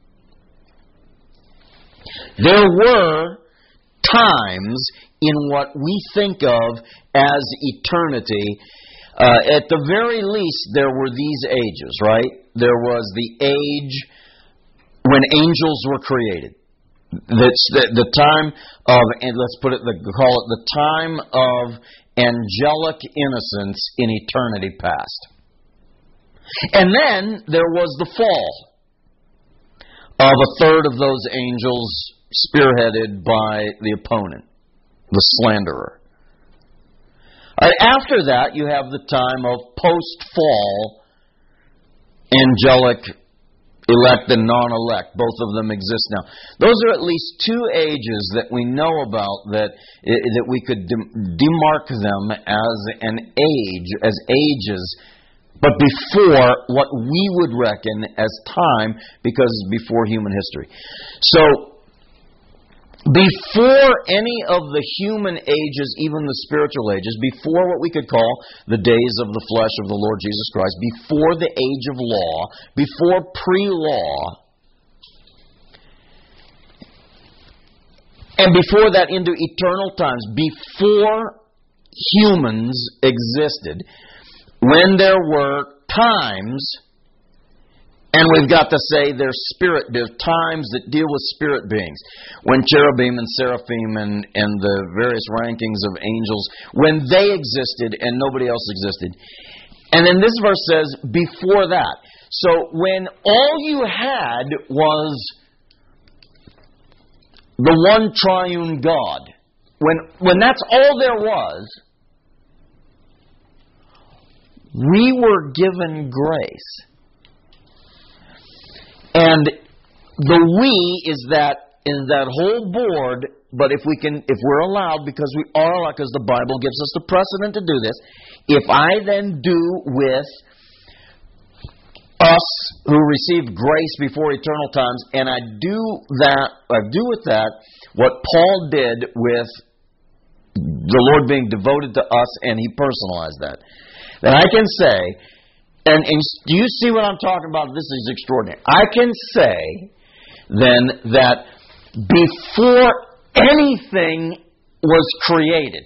[SPEAKER 2] there were times in what we think of as eternity. Uh, at the very least, there were these ages, right? There was the age when angels were created. That's the, the time of, and let's put it, the, call it the time of angelic innocence in eternity past. And then there was the fall of a third of those angels spearheaded by the opponent, the slanderer. Right, after that, you have the time of post-fall angelic elect and non-elect. Both of them exist now. Those are at least two ages that we know about that that we could demark them as an age, as ages, but before what we would reckon as time, because it's before human history. So, before any of the human ages, even the spiritual ages, before what we could call the days of the flesh of the Lord Jesus Christ, before the age of law, before pre-law, and before that into eternal times, before humans existed, when there were times, and we've got to say there's spirit, there's times that deal with spirit beings. When cherubim and seraphim and, and the various rankings of angels, when they existed and nobody else existed. And then this verse says, before that. So when all you had was the one triune God, when, when that's all there was, we were given grace. And the we is that is that whole board, but if we can, if we're allowed, because we are allowed, because the Bible gives us the precedent to do this, if I then do with us who received grace before eternal times, and I do that, I do with that what Paul did with the Lord being devoted to us, and he personalized that, then I can say, and, and do you see what I'm talking about? This is extraordinary. I can say then that before anything was created,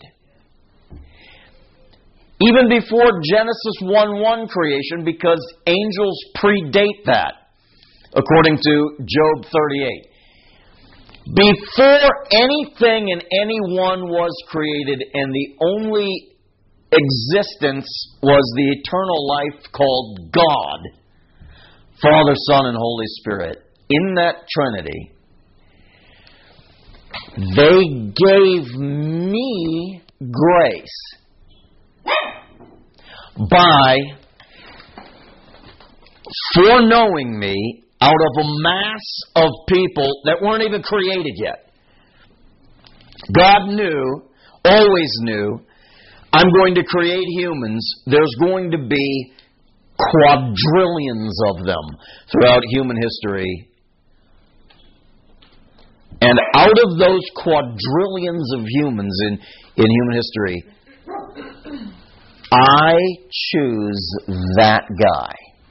[SPEAKER 2] even before Genesis one one creation, because angels predate that, according to Job thirty-eight. Before anything and anyone was created, and the only existence was the eternal life called God, Father, Son, and Holy Spirit, in that Trinity, they gave me grace by foreknowing me out of a mass of people that weren't even created yet. God knew, always knew, I'm going to create humans. There's going to be quadrillions of them throughout human history. And out of those quadrillions of humans in, in human history, I choose that guy.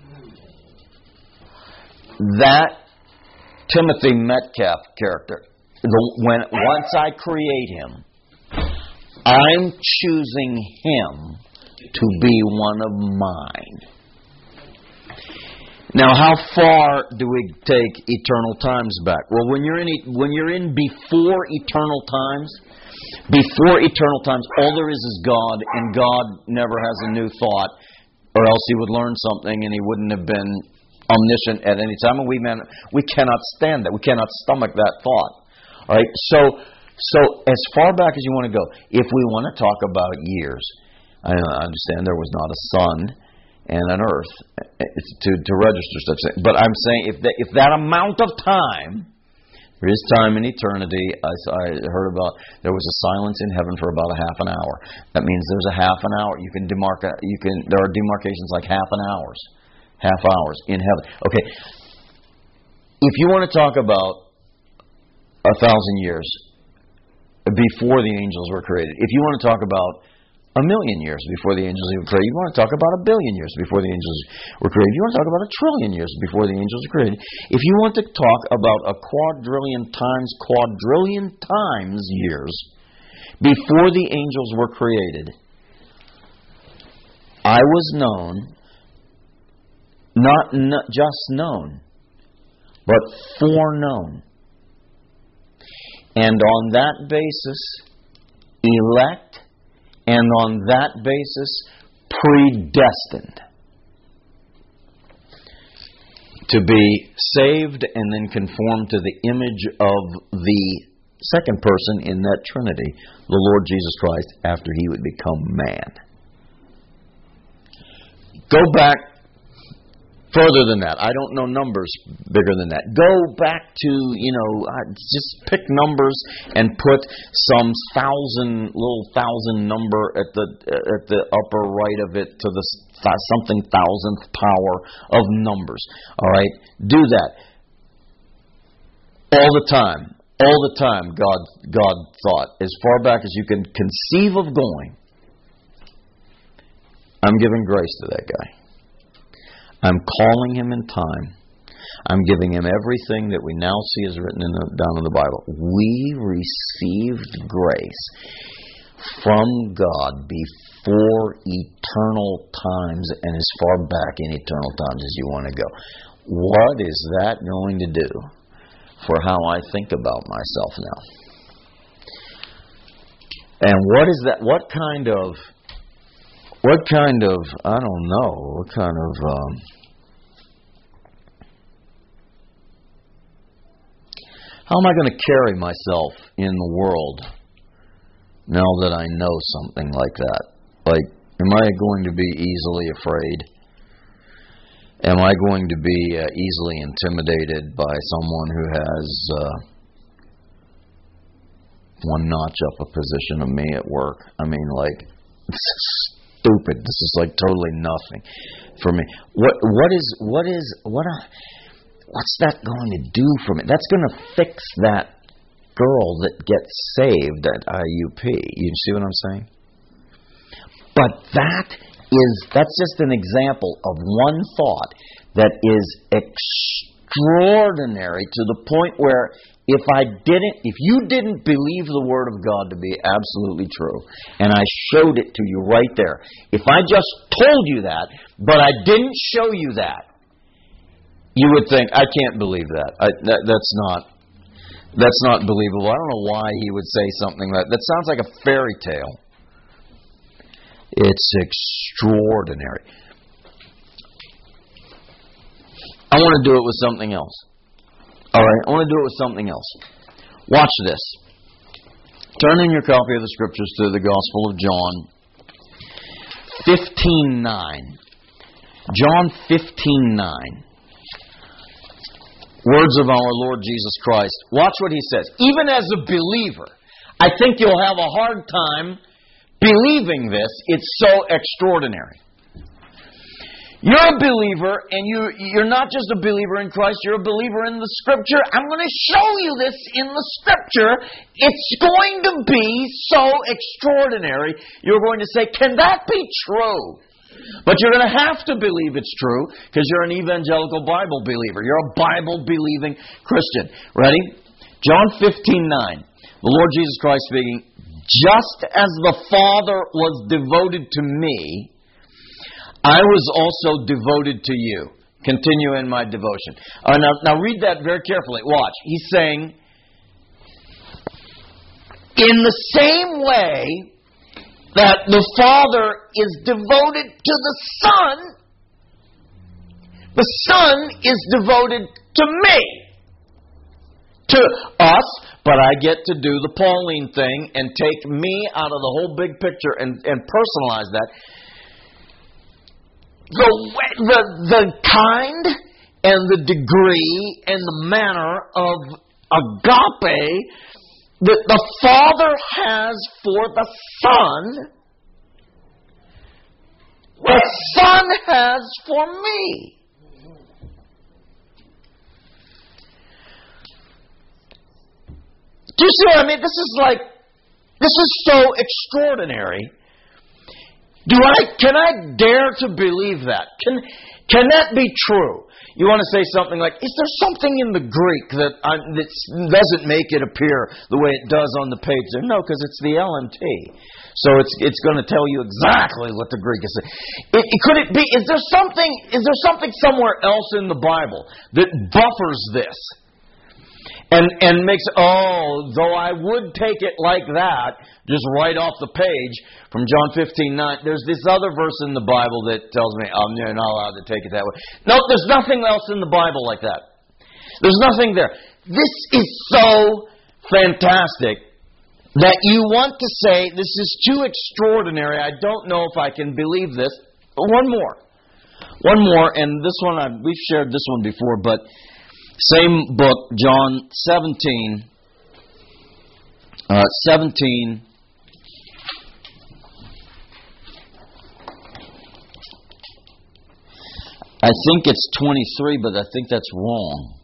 [SPEAKER 2] That Timothy Metcalf character. The, when once I create him, I'm choosing him to be one of mine. Now, how far do we take eternal times back? Well, when you're in when you're in before eternal times, before eternal times, all there is is God, and God never has a new thought, or else He would learn something, and He wouldn't have been omniscient at any time. And we man, we cannot stand that. We cannot stomach that thought. All right. So, so as far back as you want to go, if we want to talk about years, I understand there was not a sun and an earth to, to register such things. But I'm saying if that, if that amount of time, there is time in eternity. I, I heard about there was a silence in heaven for about a half an hour. That means there's a half an hour. You can demarc. You can. There are demarcations like half an hours, half hours in heaven. Okay. If you want to talk about a thousand years before the angels were created, if you want to talk about a million years before the angels were created, you want to talk about a billion years before the angels were created, you want to talk about a trillion years before the angels were created. If you want to talk about a quadrillion times quadrillion times years before the angels were created, I was known, not, not just known, but foreknown. And on that basis, elect, and on that basis, predestined to be saved and then conformed to the image of the second person in that Trinity, the Lord Jesus Christ, after He would become man. Go back further than that. I don't know numbers bigger than that. Go back to, you know, uh, just pick numbers and put some thousand, little thousand number at the uh, at the upper right of it to the th- something thousandth power of numbers. All right, do that all the time. All the time, God God thought, as far back as you can conceive of going, I'm giving grace to that guy. I'm calling him in time. I'm giving him everything that we now see is written in the, down in the Bible. We received grace from God before eternal times and as far back in eternal times as you want to go. What is that going to do for how I think about myself now? And what is that? What kind of what kind of, I don't know, what kind of, um, how am I going to carry myself in the world now that I know something like that? Like, am I going to be easily afraid? Am I going to be uh, easily intimidated by someone who has uh, one notch up a position of me at work? I mean, like, this is stupid. This is like totally nothing for me. What what is what is what? I, what's that going to do for me? That's going to fix that girl that gets saved at I U P. You see what I'm saying? But that is, that's just an example of one thought that is extraordinary to the point where if I didn't, if you didn't believe the Word of God to be absolutely true, and I showed it to you right there, if I just told you that, but I didn't show you that, you would think, I can't believe that. I, that that's not, that's not believable. I don't know why he would say something like that. That sounds like a fairy tale. It's extraordinary. I want to do it with something else. All right, I want to do it with something else. Watch this. Turn in your copy of the Scriptures to the Gospel of John, fifteen nine. John fifteen nine. Words of our Lord Jesus Christ. Watch what he says. Even as a believer, I think you'll have a hard time believing this. It's so extraordinary. You're a believer, and you, you're not just a believer in Christ, you're a believer in the Scripture. I'm going to show you this in the Scripture. It's going to be so extraordinary. You're going to say, can that be true? But you're going to have to believe it's true, because you're an evangelical Bible believer. You're a Bible-believing Christian. Ready? John fifteen nine. The Lord Jesus Christ speaking, just as the Father was devoted to me, I was also devoted to you. Continue in my devotion. Uh, now, now read that very carefully. Watch. He's saying, in the same way that the Father is devoted to the Son, the Son is devoted to me. To us, but I get to do the Pauline thing and take me out of the whole big picture and, and personalize that. The, the, the kind and the degree and the manner of agape that the Father has for the Son, the Son has for me. Do you see what I mean? This is like, this is so extraordinary. Do I, can I dare to believe that? Can, can that be true? You want to say something like, is there something in the Greek that, I, that doesn't make it appear the way it does on the page there? No, because it's the L M T. So it's it's going to tell you exactly what the Greek is saying. It, it, could it be, is there something, is there something somewhere else in the Bible that buffers this? And and makes, oh, though I would take it like that, just right off the page from John fifteen nine, there's this other verse in the Bible that tells me I'm not allowed to take it that way. No, there's nothing else in the Bible like that. There's nothing there. This is so fantastic that you want to say, this is too extraordinary, I don't know if I can believe this. But one more. One more, and this one, I've, we've shared this one before, but same book, John seventeen, uh, seventeen, I think it's twenty-three, but I think that's wrong.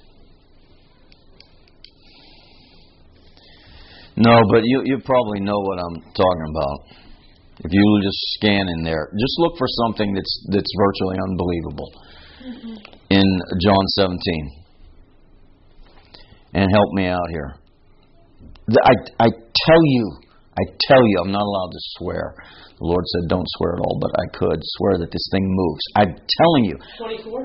[SPEAKER 2] No, but you you probably know what I'm talking about. If you just scan in there, just look for something that's that's virtually unbelievable mm-hmm. in John seventeen. And help me out here. I, I tell you, I tell you, I'm not allowed to swear. The Lord said don't swear at all, but I could swear that this thing moves. I'm telling you.
[SPEAKER 1] twenty-four?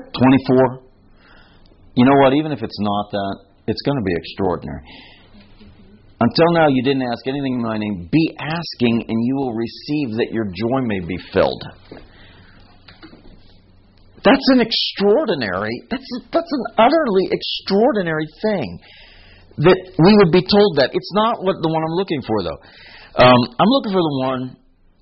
[SPEAKER 2] twenty-four? You know what? Even if it's not that, it's going to be extraordinary. Until now you didn't ask anything in my name. Be asking, and you will receive, that your joy may be filled. That's an extraordinary, that's, that's an utterly extraordinary thing. That we would be told that. It's not what the one I'm looking for, though. Um, I'm looking for the one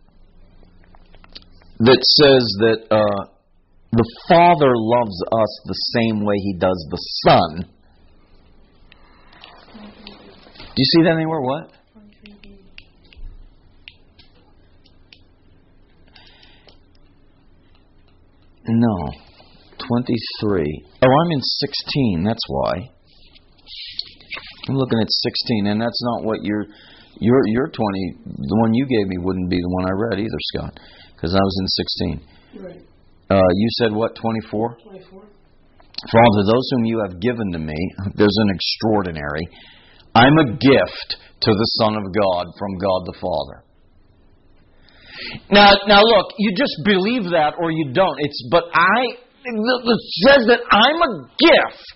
[SPEAKER 2] that says that uh, the Father loves us the same way He does the Son. Do you see that anywhere? What? No. twenty-three. Oh, I'm in sixteen. That's why. I'm looking at sixteen, and that's not what your your your twenty. The one you gave me wouldn't be the one I read either, Scott, because I was in sixteen.
[SPEAKER 3] Right.
[SPEAKER 2] Uh, you said what? twenty-four.
[SPEAKER 3] Twenty-four.
[SPEAKER 2] Father, those whom you have given to me, there's an extraordinary. I'm a gift to the Son of God from God the Father. Now, now look, you just believe that or you don't. It's but I. It says that I'm a gift.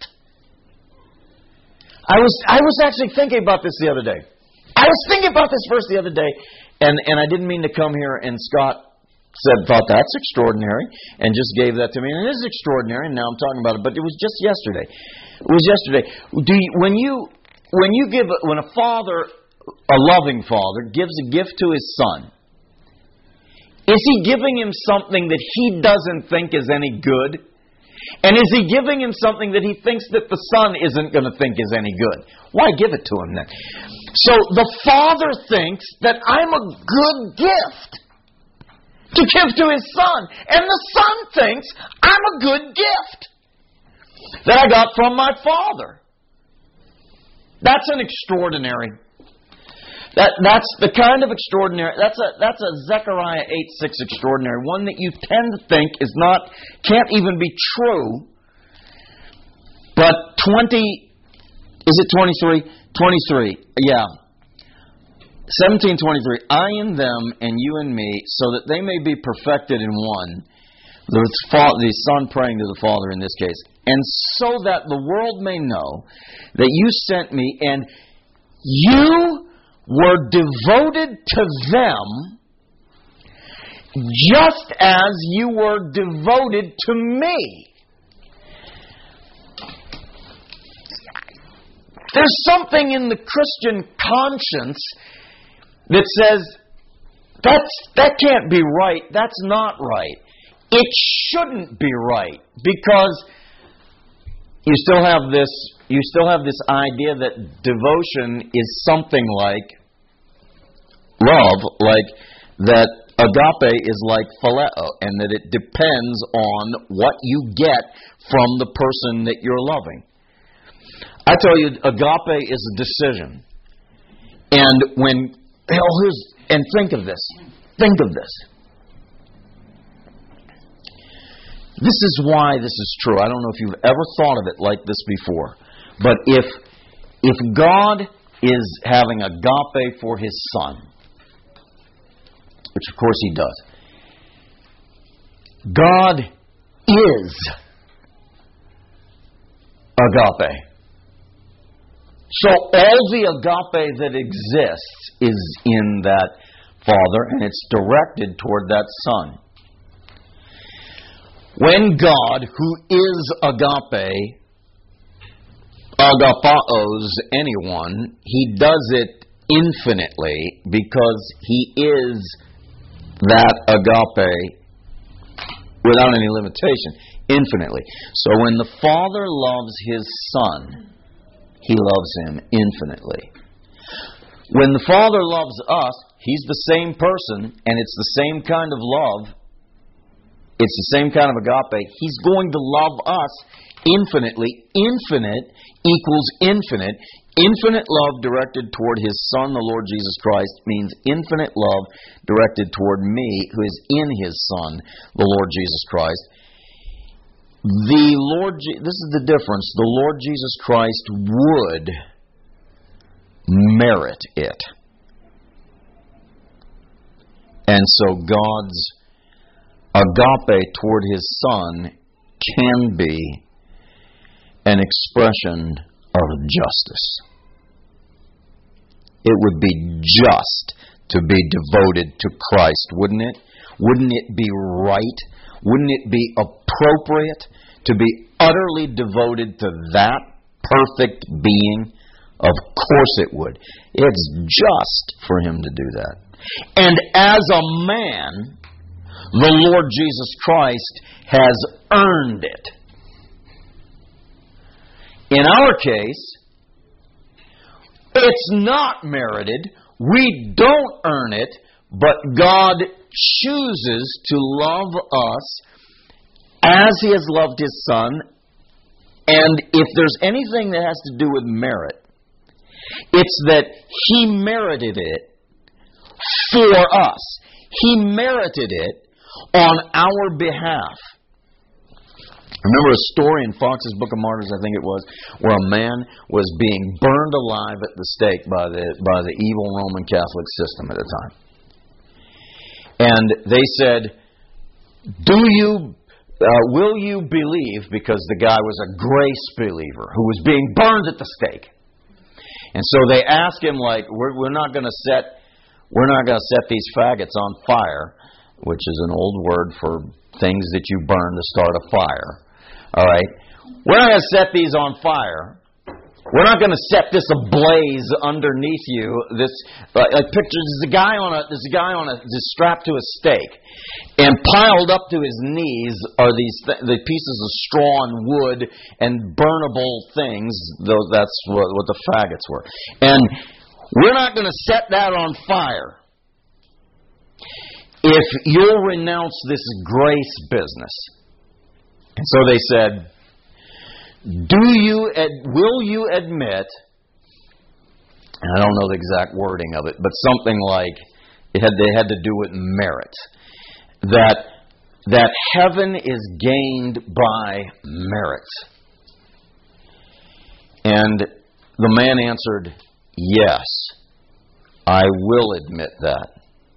[SPEAKER 2] I was I was actually thinking about this the other day. I was thinking about this verse the other day, and, and I didn't mean to come here, and Scott said, thought that's extraordinary, and just gave that to me, and it is extraordinary, and now I'm talking about it, but it was just yesterday. It was yesterday. Do you, when you when you give when a father, a loving father, gives a gift to his son, is he giving him something that he doesn't think is any good? And is he giving him something that he thinks that the son isn't going to think is any good? Why give it to him then? So the father thinks that I'm a good gift to give to his son. And the son thinks I'm a good gift that I got from my father. That's an extraordinary. That that's the kind of extraordinary. That's a that's a Zechariah eight six extraordinary, one that you tend to think is not, can't even be true. But twenty, is it twenty three? Twenty three, yeah. Seventeen twenty three. I in them and you in me, so that they may be perfected in one. The fa- the Son praying to the Father in this case, and so that the world may know that you sent me, and you were devoted to them just as you were devoted to me. There's something in the Christian conscience that says, that's, that can't be right, that's not right. It shouldn't be right, because you still have this You still have this idea that devotion is something like love, like that agape is like phileo, and that it depends on what you get from the person that you're loving. I tell you, agape is a decision. And when, oh, here's, and think of this, think of this. This is why this is true. I don't know if you've ever thought of it like this before. But if if God is having agape for His Son, which of course He does, God is agape. So all the agape that exists is in that Father, and it's directed toward that Son. When God, who is agape, agapaos anyone, He does it infinitely because He is that agape without any limitation, infinitely. So when the Father loves His Son, He loves Him infinitely. When the Father loves us, He's the same person, and it's the same kind of love. It's the same kind of agape. He's going to love us infinitely. Infinite equals infinite. Infinite love directed toward His Son, the Lord Jesus Christ, means infinite love directed toward me, who is in His Son, the Lord Jesus Christ. The Lord, this is the difference. The Lord Jesus Christ would merit it. And so God's agape toward His Son can be an expression of justice. it would be just to be devoted to Christ, wouldn't it? Wouldn't it be right? Wouldn't it be appropriate to be utterly devoted to that perfect being? Of course it would. It's just for Him to do that. And as a man, the Lord Jesus Christ has earned it. In our case, it's not merited. We don't earn it, but God chooses to love us as He has loved His Son. And if there's anything that has to do with merit, it's that He merited it for us. He merited it on our behalf. I remember a story in Fox's Book of Martyrs, I think it was, where a man was being burned alive at the stake by the by the evil Roman Catholic system at the time. And they said, "Do you, uh, will you believe?" Because the guy was a grace believer who was being burned at the stake. And so they asked him, like, "We're, we're not going to set, we're not going to set these faggots on fire," which is an old word for things that you burn to start a fire. All right, we're not going to set these on fire. We're not going to set this ablaze underneath you. This uh, a picture. There's a guy on a. There's a guy on a. This strapped to a stake, and piled up to his knees are these th- the pieces of straw and wood and burnable things. Though that's what, what the faggots were. And we're not going to set that on fire if you'll renounce this grace business. And so they said, "Do you, ad- will you admit," and I don't know the exact wording of it, but something like, it had, they had to do with merit, that, that heaven is gained by merit? And the man answered, "Yes, I will admit that.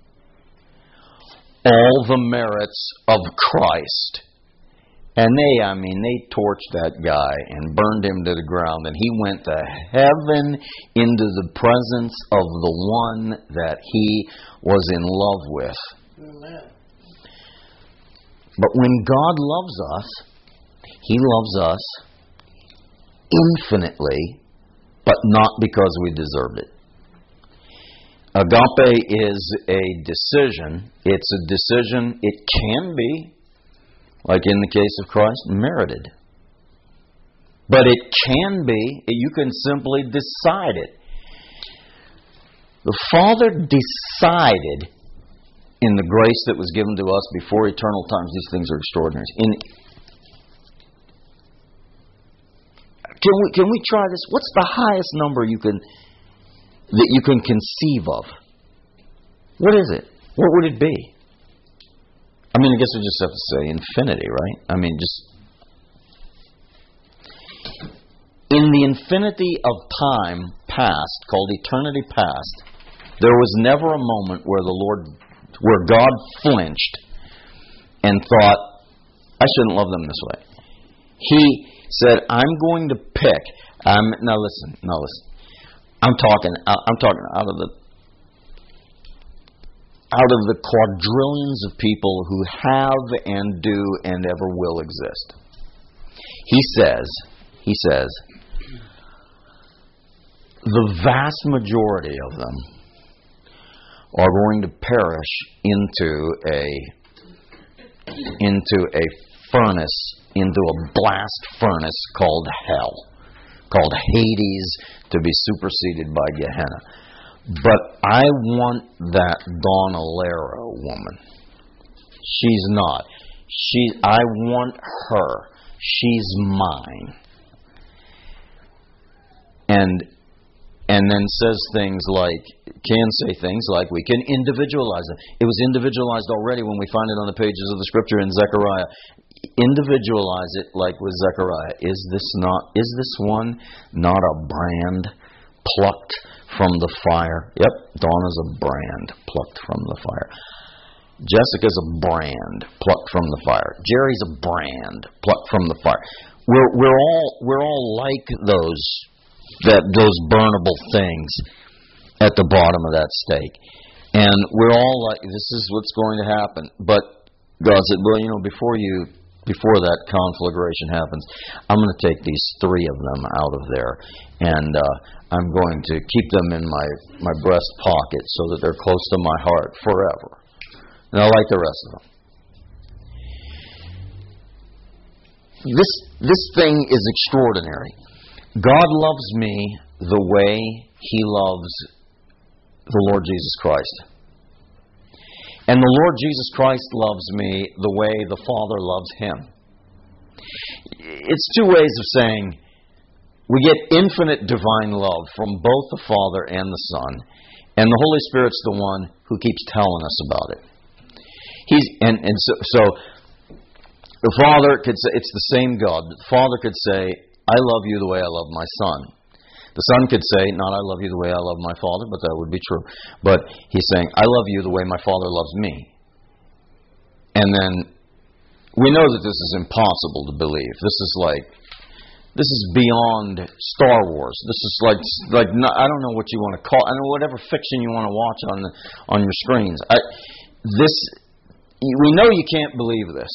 [SPEAKER 2] All the merits of Christ." And they, I mean, they torched that guy and burned him to the ground. And he went to heaven into the presence of the one that he was in love with. Amen. But when God loves us, He loves us infinitely, but not because we deserved it. Agape is a decision. It's a decision, it can be, like in the case of Christ, merited. But it can be, you can simply decide it. The Father decided in the grace that was given to us before eternal times. These things are extraordinary. In, can we can we try this? What's the highest number you can that you can conceive of? What is it? What would it be? I mean, I guess we just have to say infinity, right? I mean, just... In the infinity of time past, called eternity past, there was never a moment where the Lord, where God flinched and thought, "I shouldn't love them this way." He said, "I'm going to pick." Um, now listen, now listen. I'm talking. I'm talking out of the. out of the quadrillions of people who have and do and ever will exist. He says, he says, the vast majority of them are going to perish into a into a furnace, into a blast furnace called hell, called Hades, to be superseded by Gehenna. But I want that Dawn Alero woman. She's not. She. I want her. She's mine. And and then says things like, can say things like, we can individualize it. It was individualized already when we find it on the pages of the Scripture in Zechariah. Individualize it like with Zechariah. Is this not? Is this one not a brand plucked from the fire? Yep, Dawn is a brand plucked from the fire. Jessica's a brand plucked from the fire. Jerry's a brand plucked from the fire. We're we're all we're all like those that those burnable things. at the bottom of that stake. And we're all like, this is what's going to happen. But God said, well, you know, before you, before that conflagration happens, I'm going to take these three of them out of there, and uh, I'm going to keep them in my, my breast pocket so that they're close to my heart forever. And I like the rest of them. This, this thing is extraordinary. God loves me the way He loves the Lord Jesus Christ. And the Lord Jesus Christ loves me the way the Father loves Him. It's two ways of saying we get infinite divine love from both the Father and the Son, and the Holy Spirit's the one who keeps telling us about it. He's and, and so, so the Father could say, it's the same God. The Father could say, I love you the way I love my Son. The Son could say, not I love you the way I love my Father, but that would be true. But He's saying, I love you the way my Father loves me. And then we know that this is impossible to believe. This is like, this is beyond Star Wars. This is like, like not, I don't know what you want to call, I don't know, whatever fiction you want to watch on the, on your screens. I, this, we know you can't believe this.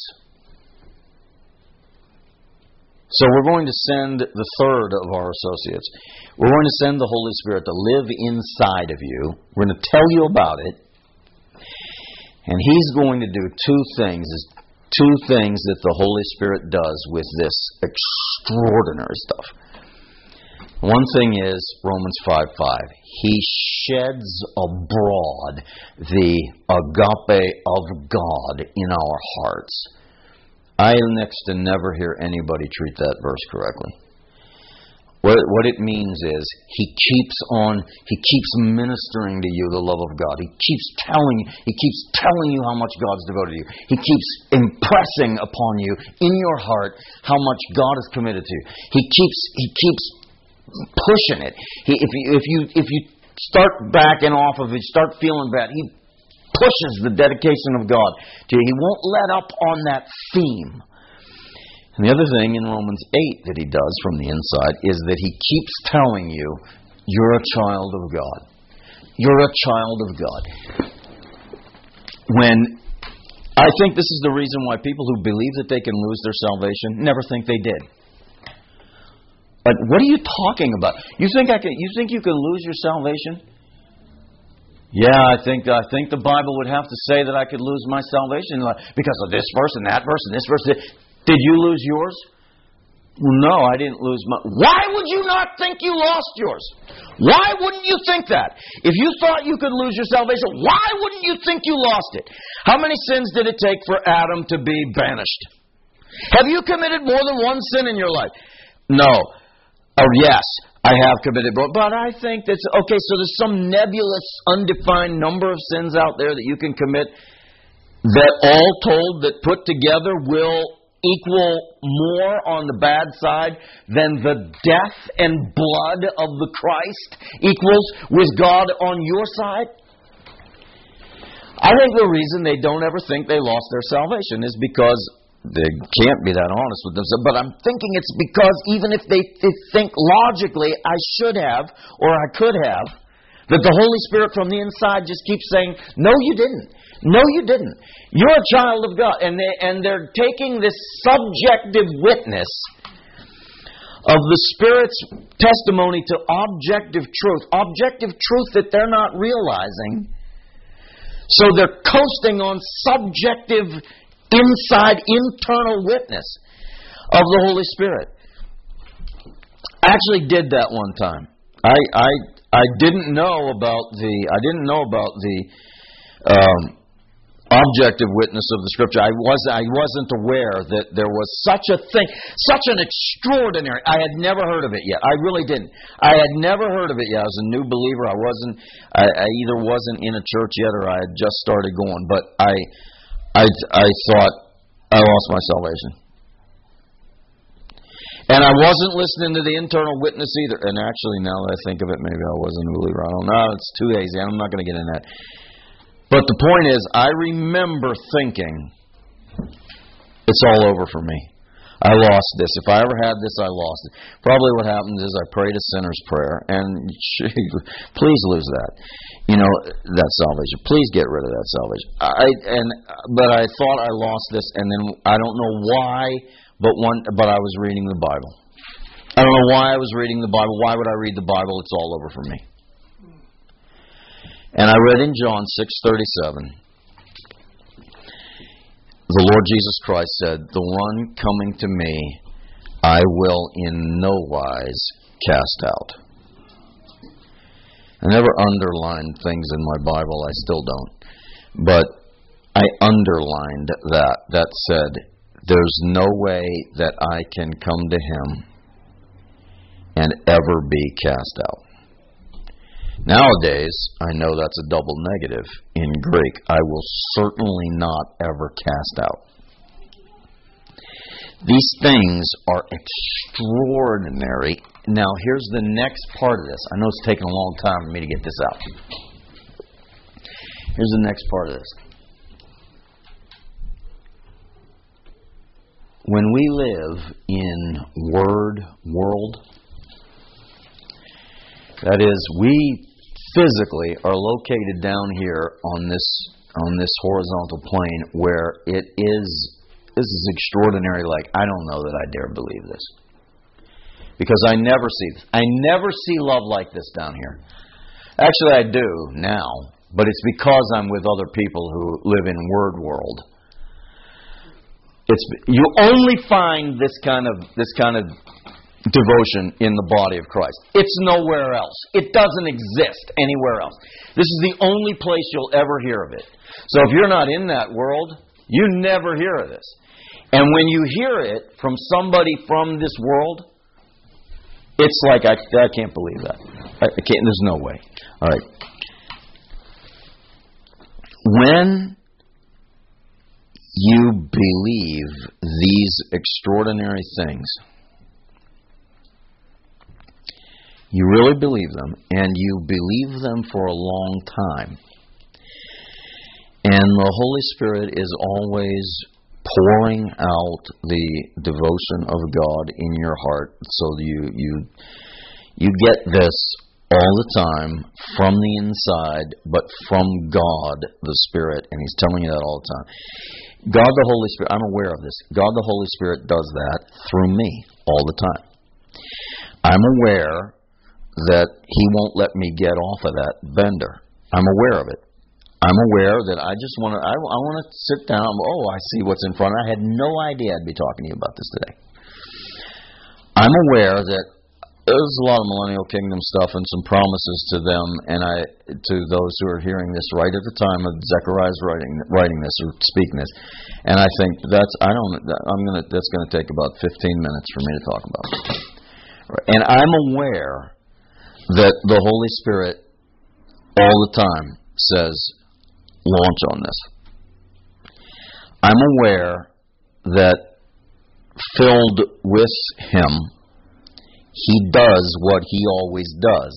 [SPEAKER 2] So we're going to send the third of our associates. We're going to send the Holy Spirit to live inside of you. We're going to tell you about it. And He's going to do two things. Two things that the Holy Spirit does with this extraordinary stuff. One thing is Romans five five. He sheds abroad the agape of God in our hearts. I next to never hear anybody treat that verse correctly. What, what it means is He keeps on, He keeps ministering to you the love of God. He keeps telling you, He keeps telling you how much God's devoted to you. He keeps impressing upon you in your heart how much God is committed to you. He keeps, He keeps pushing it. He, if you, if you, if you start backing off of it, start feeling bad, He pushes the dedication of God to you. He won't let up on that theme. And the other thing in Romans eight that He does from the inside is that He keeps telling you, you're a child of God. You're a child of God. When I think this is the reason why people who believe that they can lose their salvation never think they did. But what are you talking about? You think I can, you think you can lose your salvation? Yeah, I think I think the Bible would have to say that I could lose my salvation because of this verse and that verse and this verse. Did you lose yours? No, I didn't lose my... Why would you not think you lost yours? Why wouldn't you think that? If you thought you could lose your salvation, why wouldn't you think you lost it? How many sins did it take for Adam to be banished? Have you committed more than one sin in your life? No. Oh, yes. I have committed, but I think that's, okay, so there's some nebulous, undefined number of sins out there that you can commit that all told, that put together will equal more on the bad side than the death and blood of the Christ equals with God on your side? I think the reason they don't ever think they lost their salvation is because they can't be that honest with themselves. But I'm thinking it's because even if they, they think logically, I should have, or I could have, that the Holy Spirit from the inside just keeps saying, no, you didn't. No, you didn't. You're a child of God. And, they, and they're taking this subjective witness of the Spirit's testimony to objective truth. Objective truth that they're not realizing. So they're coasting on subjective inside, internal witness of the Holy Spirit. I actually did that one time. I I I didn't know about the I didn't know about the um, objective witness of the Scripture. I was I wasn't aware that there was such a thing, such an extraordinary. I had never heard of it yet. I really didn't. I had never heard of it yet. I was a new believer. I wasn't. I, I either wasn't in a church yet, or I had just started going. But I. I, I thought I lost my salvation. And I wasn't listening to the internal witness either. And actually, now that I think of it, maybe I wasn't a believer. I don't know. It's too hazy. I'm not going to get in that. But the point is, I remember thinking, it's all over for me. I lost this. If I ever had this, I lost it. Probably what happens is I prayed a sinner's prayer, and please lose that. You know, that salvation. Please get rid of that salvation. I and but I thought I lost this, and then I don't know why, but one, but I was reading the Bible. I don't know why I was reading the Bible. Why would I read the Bible? It's all over for me. And I read in John six thirty-seven. The Lord Jesus Christ said, "The one coming to me, I will in no wise cast out." I never underlined things in my Bible. I still don't. But I underlined that. That said, there's no way that I can come to Him and ever be cast out. Nowadays, I know that's a double negative. In Greek, I will certainly not ever cast out. These things are extraordinary. Now, here's the next part of this. I know it's taken a long time for me to get this out. Here's the next part of this. When we live in Word world, that is, we physically are located down here on this on this horizontal plane where it is, this is extraordinary. Like, I don't know that I dare believe this. Because I never see this. I never see love like this down here. Actually, I do now, but it's because I'm with other people who live in Word world. It's you only find this kind of this kind of devotion in the body of Christ. It's nowhere else. It doesn't exist anywhere else. This is the only place you'll ever hear of it. So if you're not in that world, you never hear of this. And when you hear it from somebody from this world, it's like, I, I can't believe that. I, I can't, there's no way. All right. When you believe these extraordinary things, you really believe them, and you believe them for a long time, and the Holy Spirit is always pouring out the devotion of God in your heart, so you you you get this all the time from the inside, but from God the Spirit, and He's telling you that all the time. God the Holy Spirit, I'm aware of this. God the Holy Spirit does that through me all the time. I'm aware that He won't let me get off of that bender. I'm aware of it. I'm aware that I just want to, I, I want to sit down. Oh, I see what's in front of me. I had no idea I'd be talking to you about this today. I'm aware that there's a lot of millennial kingdom stuff and some promises to them, and I to those who are hearing this right at the time of Zechariah's writing writing this or speaking this, and I think that's I don't I'm gonna that's gonna take about fifteen minutes for me to talk about. And I'm aware that the Holy Spirit all the time says, launch on this. I'm aware that filled with Him, He does what He always does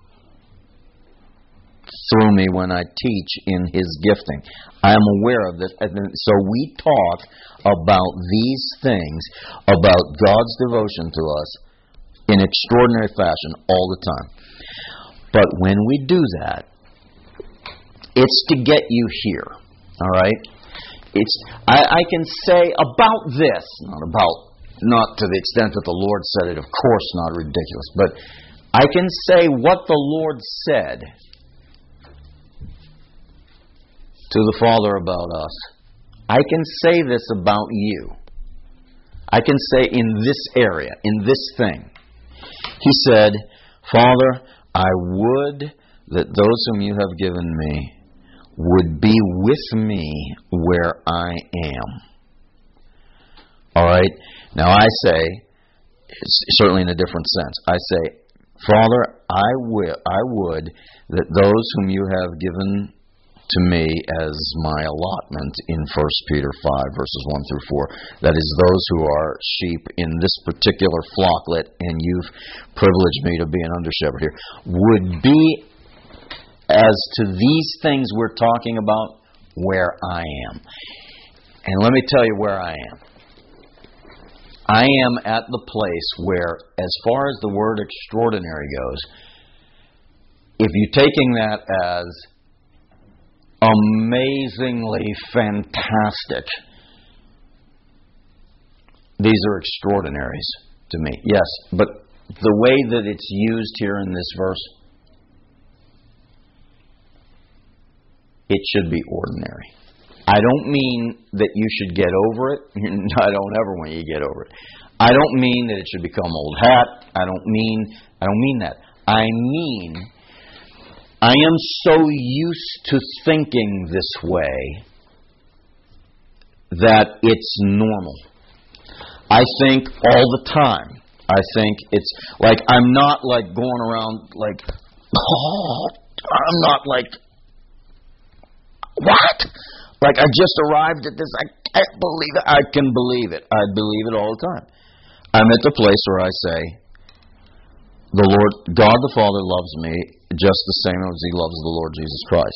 [SPEAKER 2] through me when I teach in His gifting. I am aware of this. So we talk about these things, about God's devotion to us in extraordinary fashion all the time. But when we do that, it's to get you here. All right? It's I, I can say about this, not about Not to the extent that the Lord said it, of course not ridiculous, but I can say what the Lord said to the Father about us. I can say this about you. I can say in this area, in this thing. He said, Father, I would that those whom you have given me would be with me where I am. All right? Now I say, certainly in a different sense, I say, Father, I will, I would that those whom you have given to me as my allotment in First Peter five, verses one through four, that is, those who are sheep in this particular flocklet, and you've privileged me to be an under-shepherd here, would be, as to these things we're talking about, where I am. And let me tell you where I am. I am at the place where, as far as the word extraordinary goes, if you're taking that as amazingly fantastic, these are extraordinaries to me. Yes, but the way that it's used here in this verse, it should be ordinary. I don't mean that you should get over it. I don't ever want you to get over it. I don't mean that it should become old hat. I don't mean I don't mean that. I mean I am so used to thinking this way that it's normal. I think all the time. I think it's like I'm not like going around like, oh, I'm not like, what? Like I just arrived at this. I can't believe it. I can believe it. I believe it all the time. I'm at the place where I say, the Lord, God the Father loves me just the same as He loves the Lord Jesus Christ.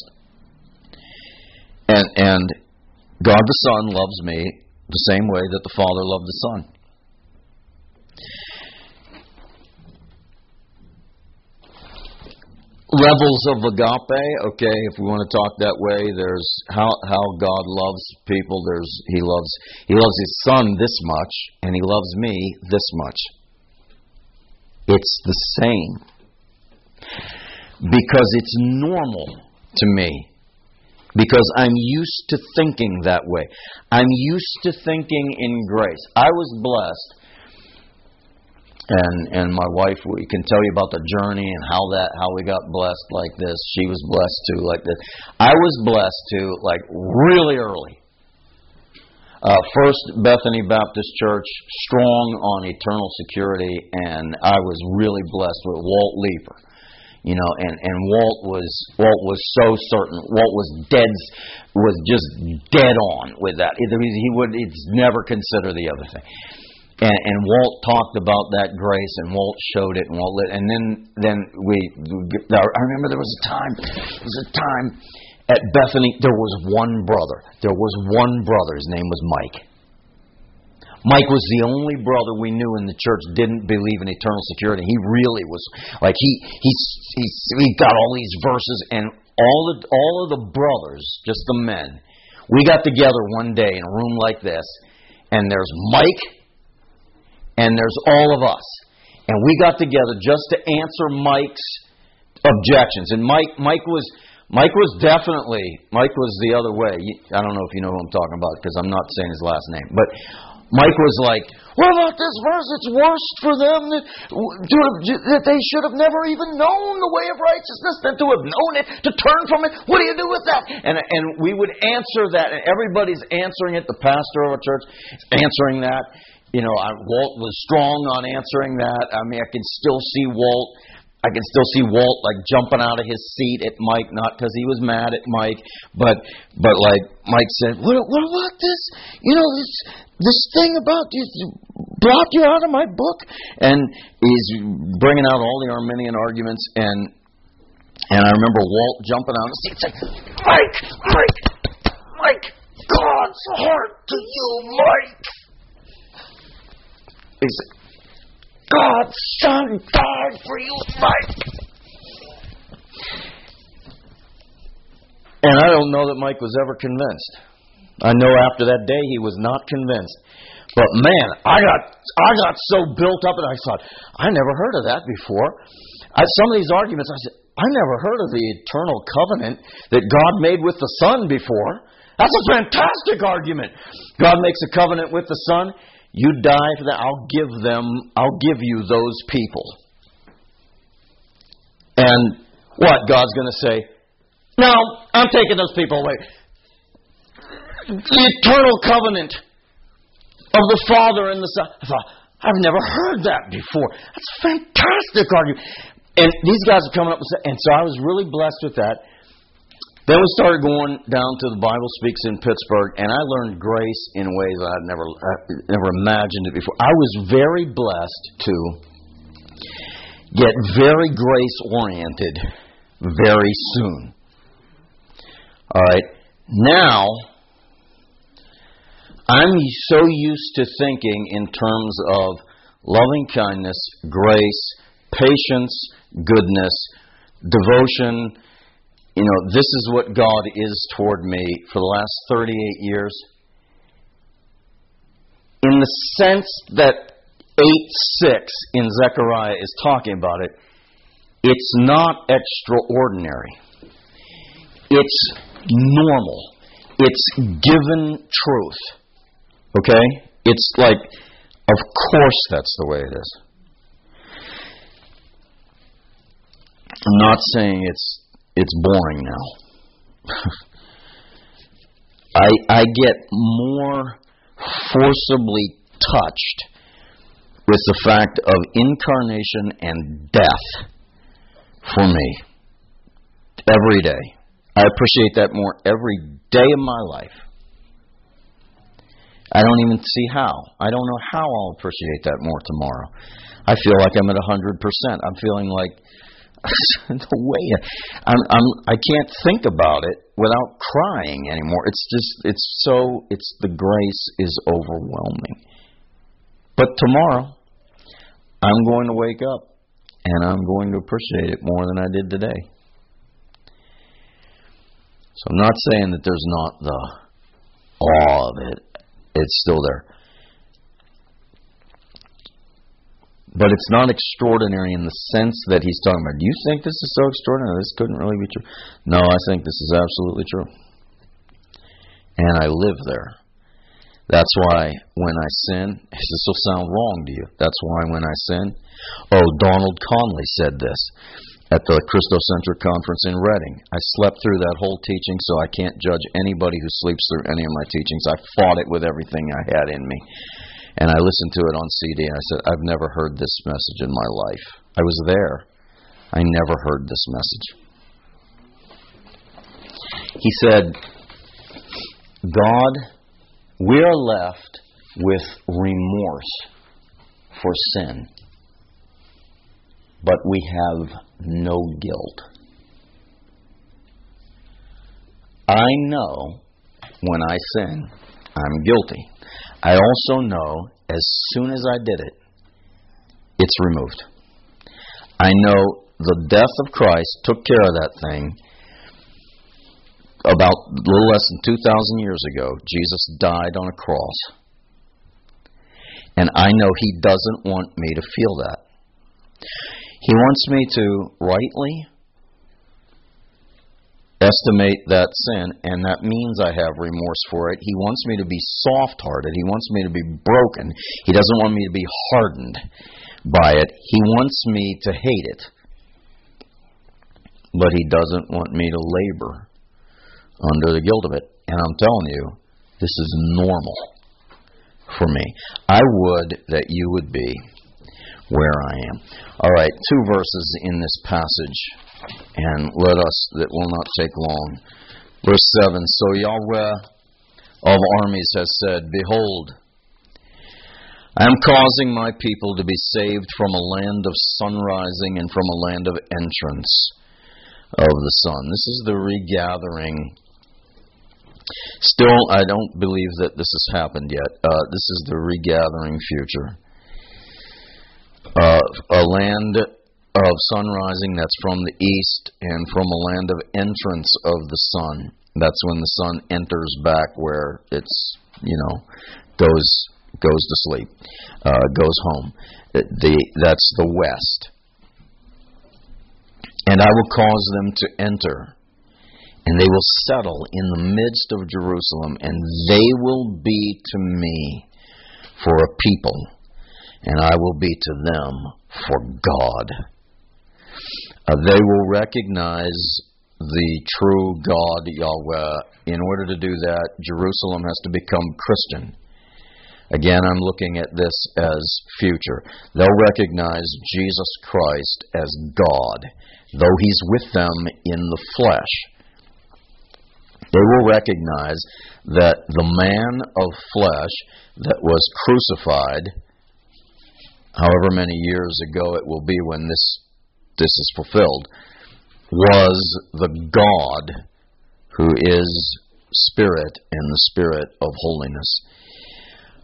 [SPEAKER 2] And and God the Son loves me the same way that the Father loved the Son. Levels of agape, okay, if we want to talk that way, there's how how God loves people. There's He loves He loves His Son this much, and He loves me this much. It's the same. Because it's normal to me. Because I'm used to thinking that way. I'm used to thinking in grace. I was blessed. And and my wife, we can tell you about the journey and how that how we got blessed like this. She was blessed too like this. I was blessed too like really early. Uh, First Bethany Baptist Church, strong on eternal security, and I was really blessed with Walt Leeper. You know, and, and Walt was Walt was so certain. Walt was dead, was just dead on with that. He would he'd never consider the other thing. And, and Walt talked about that grace, and Walt showed it, and Walt lit, and then then we. I remember there was a time. There was a time at Bethany. There was one brother. There was one brother. His name was Mike. Mike was the only brother we knew in the church didn't believe in eternal security. He really was like he he he he got all these verses, and all the all of the brothers, just the men, we got together one day in a room like this, and there's Mike. And there's all of us. And we got together just to answer Mike's objections. And Mike Mike was Mike was definitely, Mike was the other way. I don't know if you know who I'm talking about because I'm not saying his last name. But Mike was like, what about this verse? It's worse for them that, that they should have never even known the way of righteousness than to have known it, to turn from it. What do you do with that? And, and we would answer that. And everybody's answering it. The pastor of our church is answering that. You know, I, Walt was strong on answering that. I mean, I can still see Walt. I can still see Walt like jumping out of his seat at Mike, not because he was mad at Mike, but but like Mike said, what, what about this? You know, this this thing about you blocked you out of my book, and he's bringing out all the Arminian arguments, and and I remember Walt jumping out of his seat, saying, Mike, Mike, Mike, God's heart to you, Mike. He said, God's Son died for you, Mike. And I don't know that Mike was ever convinced. I know after that day he was not convinced. But man, I got I got so built up, and I thought, I never heard of that before. I, some of these arguments, I said, I never heard of the eternal covenant that God made with the Son before. That's a fantastic argument. God makes a covenant with the Son. You die for that. I'll give them, I'll give you those people. And what? God's going to say, no, I'm taking those people away. The eternal covenant of the Father and the Son. I thought, I've never heard that before. That's a fantastic argument. And these guys are coming up with, and so I was really blessed with that. Then we started going down to the Bible Speaks in Pittsburgh, and I learned grace in ways that I'd never, I'd never imagined it before. I was very blessed to get very grace-oriented very soon. All right. Now, I'm so used to thinking in terms of loving kindness, grace, patience, goodness, devotion. You know, this is what God is toward me for the last thirty-eight years. In the sense that eight six in Zechariah is talking about it, it's not extraordinary. It's normal. It's given truth. Okay? It's like, of course that's the way it is. I'm not saying it's it's boring now. I I get more forcibly touched with the fact of incarnation and death for me every day. I appreciate that more every day of my life. I don't even see how. I don't know how I'll appreciate that more tomorrow. I feel like I'm at one hundred percent. I'm feeling like no way. I'm, I'm, I can't think about it without crying anymore. It's just, it's so, it's, the grace is overwhelming. But tomorrow, I'm going to wake up and I'm going to appreciate it more than I did today. So I'm not saying that there's not the awe of it. It's still there. But it's not extraordinary in the sense that he's talking about. Do you think this is so extraordinary? This couldn't really be true. No, I think this is absolutely true. And I live there. That's why when I sin, this will sound wrong to you. That's why when I sin, oh, Donald Conley said this at the Christocentric Conference in Reading. I slept through that whole teaching, so I can't judge anybody who sleeps through any of my teachings. I fought it with everything I had in me. And I listened to it on C D, and I said, I've never heard this message in my life. I was there. I never heard this message. He said, God, we are left with remorse for sin, but we have no guilt. I know when I sin, I'm guilty. I also know as soon as I did it, it's removed. I know the death of Christ took care of that thing. About a little less than two thousand years ago, Jesus died on a cross. And I know He doesn't want me to feel that. He wants me to rightly estimate that sin, and that means I have remorse for it. He wants me to be soft-hearted. He wants me to be broken. He doesn't want me to be hardened by it. He wants me to hate it. But He doesn't want me to labor under the guilt of it. And I'm telling you, this is normal for me. I would that you would be where I am. All right, two verses in this passage, and let us, that will not take long. Verse seven, so Yahweh of armies has said, behold, I am causing my people to be saved from a land of sunrising and from a land of entrance of the sun. This is the regathering. Still, I don't believe that this has happened yet. Uh, this is the regathering future. Uh, a land of sun rising, that's from the east, and from a land of entrance of the sun. That's when the sun enters back where it's, you know, goes goes to sleep, uh, goes home. The, that's the west. And I will cause them to enter, and they will settle in the midst of Jerusalem, and they will be to me for a people, and I will be to them for God. Uh, they will recognize the true God, Yahweh. In order to do that, Jerusalem has to become Christian. Again, I'm looking at this as future. They'll recognize Jesus Christ as God, though He's with them in the flesh. They will recognize that the man of flesh that was crucified, however many years ago it will be when this this is fulfilled, was the God who is Spirit and the Spirit of holiness.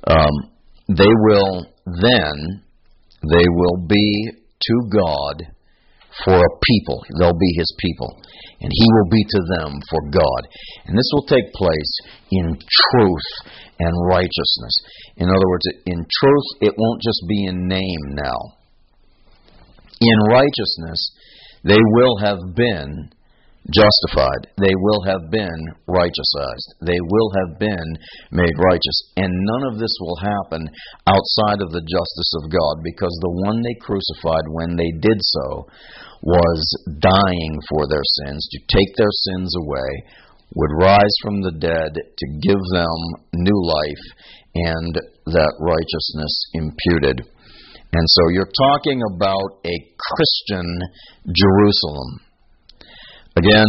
[SPEAKER 2] um, they will then, they will be to God for a people. They'll be His people. And He will be to them for God. And this will take place in truth and righteousness. In other words, in truth, it won't just be in name now. In righteousness, they will have been justified. They will have been righteousized. They will have been made righteous. And none of this will happen outside of the justice of God, because the one they crucified when they did so was dying for their sins, to take their sins away, would rise from the dead to give them new life and that righteousness imputed. And so you're talking about a Christian Jerusalem. Again,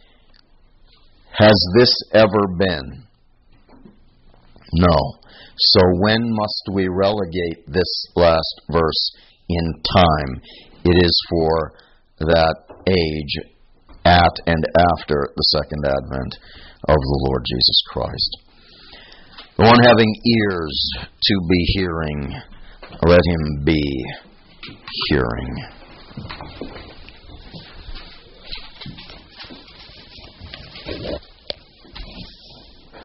[SPEAKER 2] has this ever been? No. So when must we relegate this last verse in time? It is for that age at and after the second advent of the Lord Jesus Christ. The one having ears to be hearing, let him be hearing.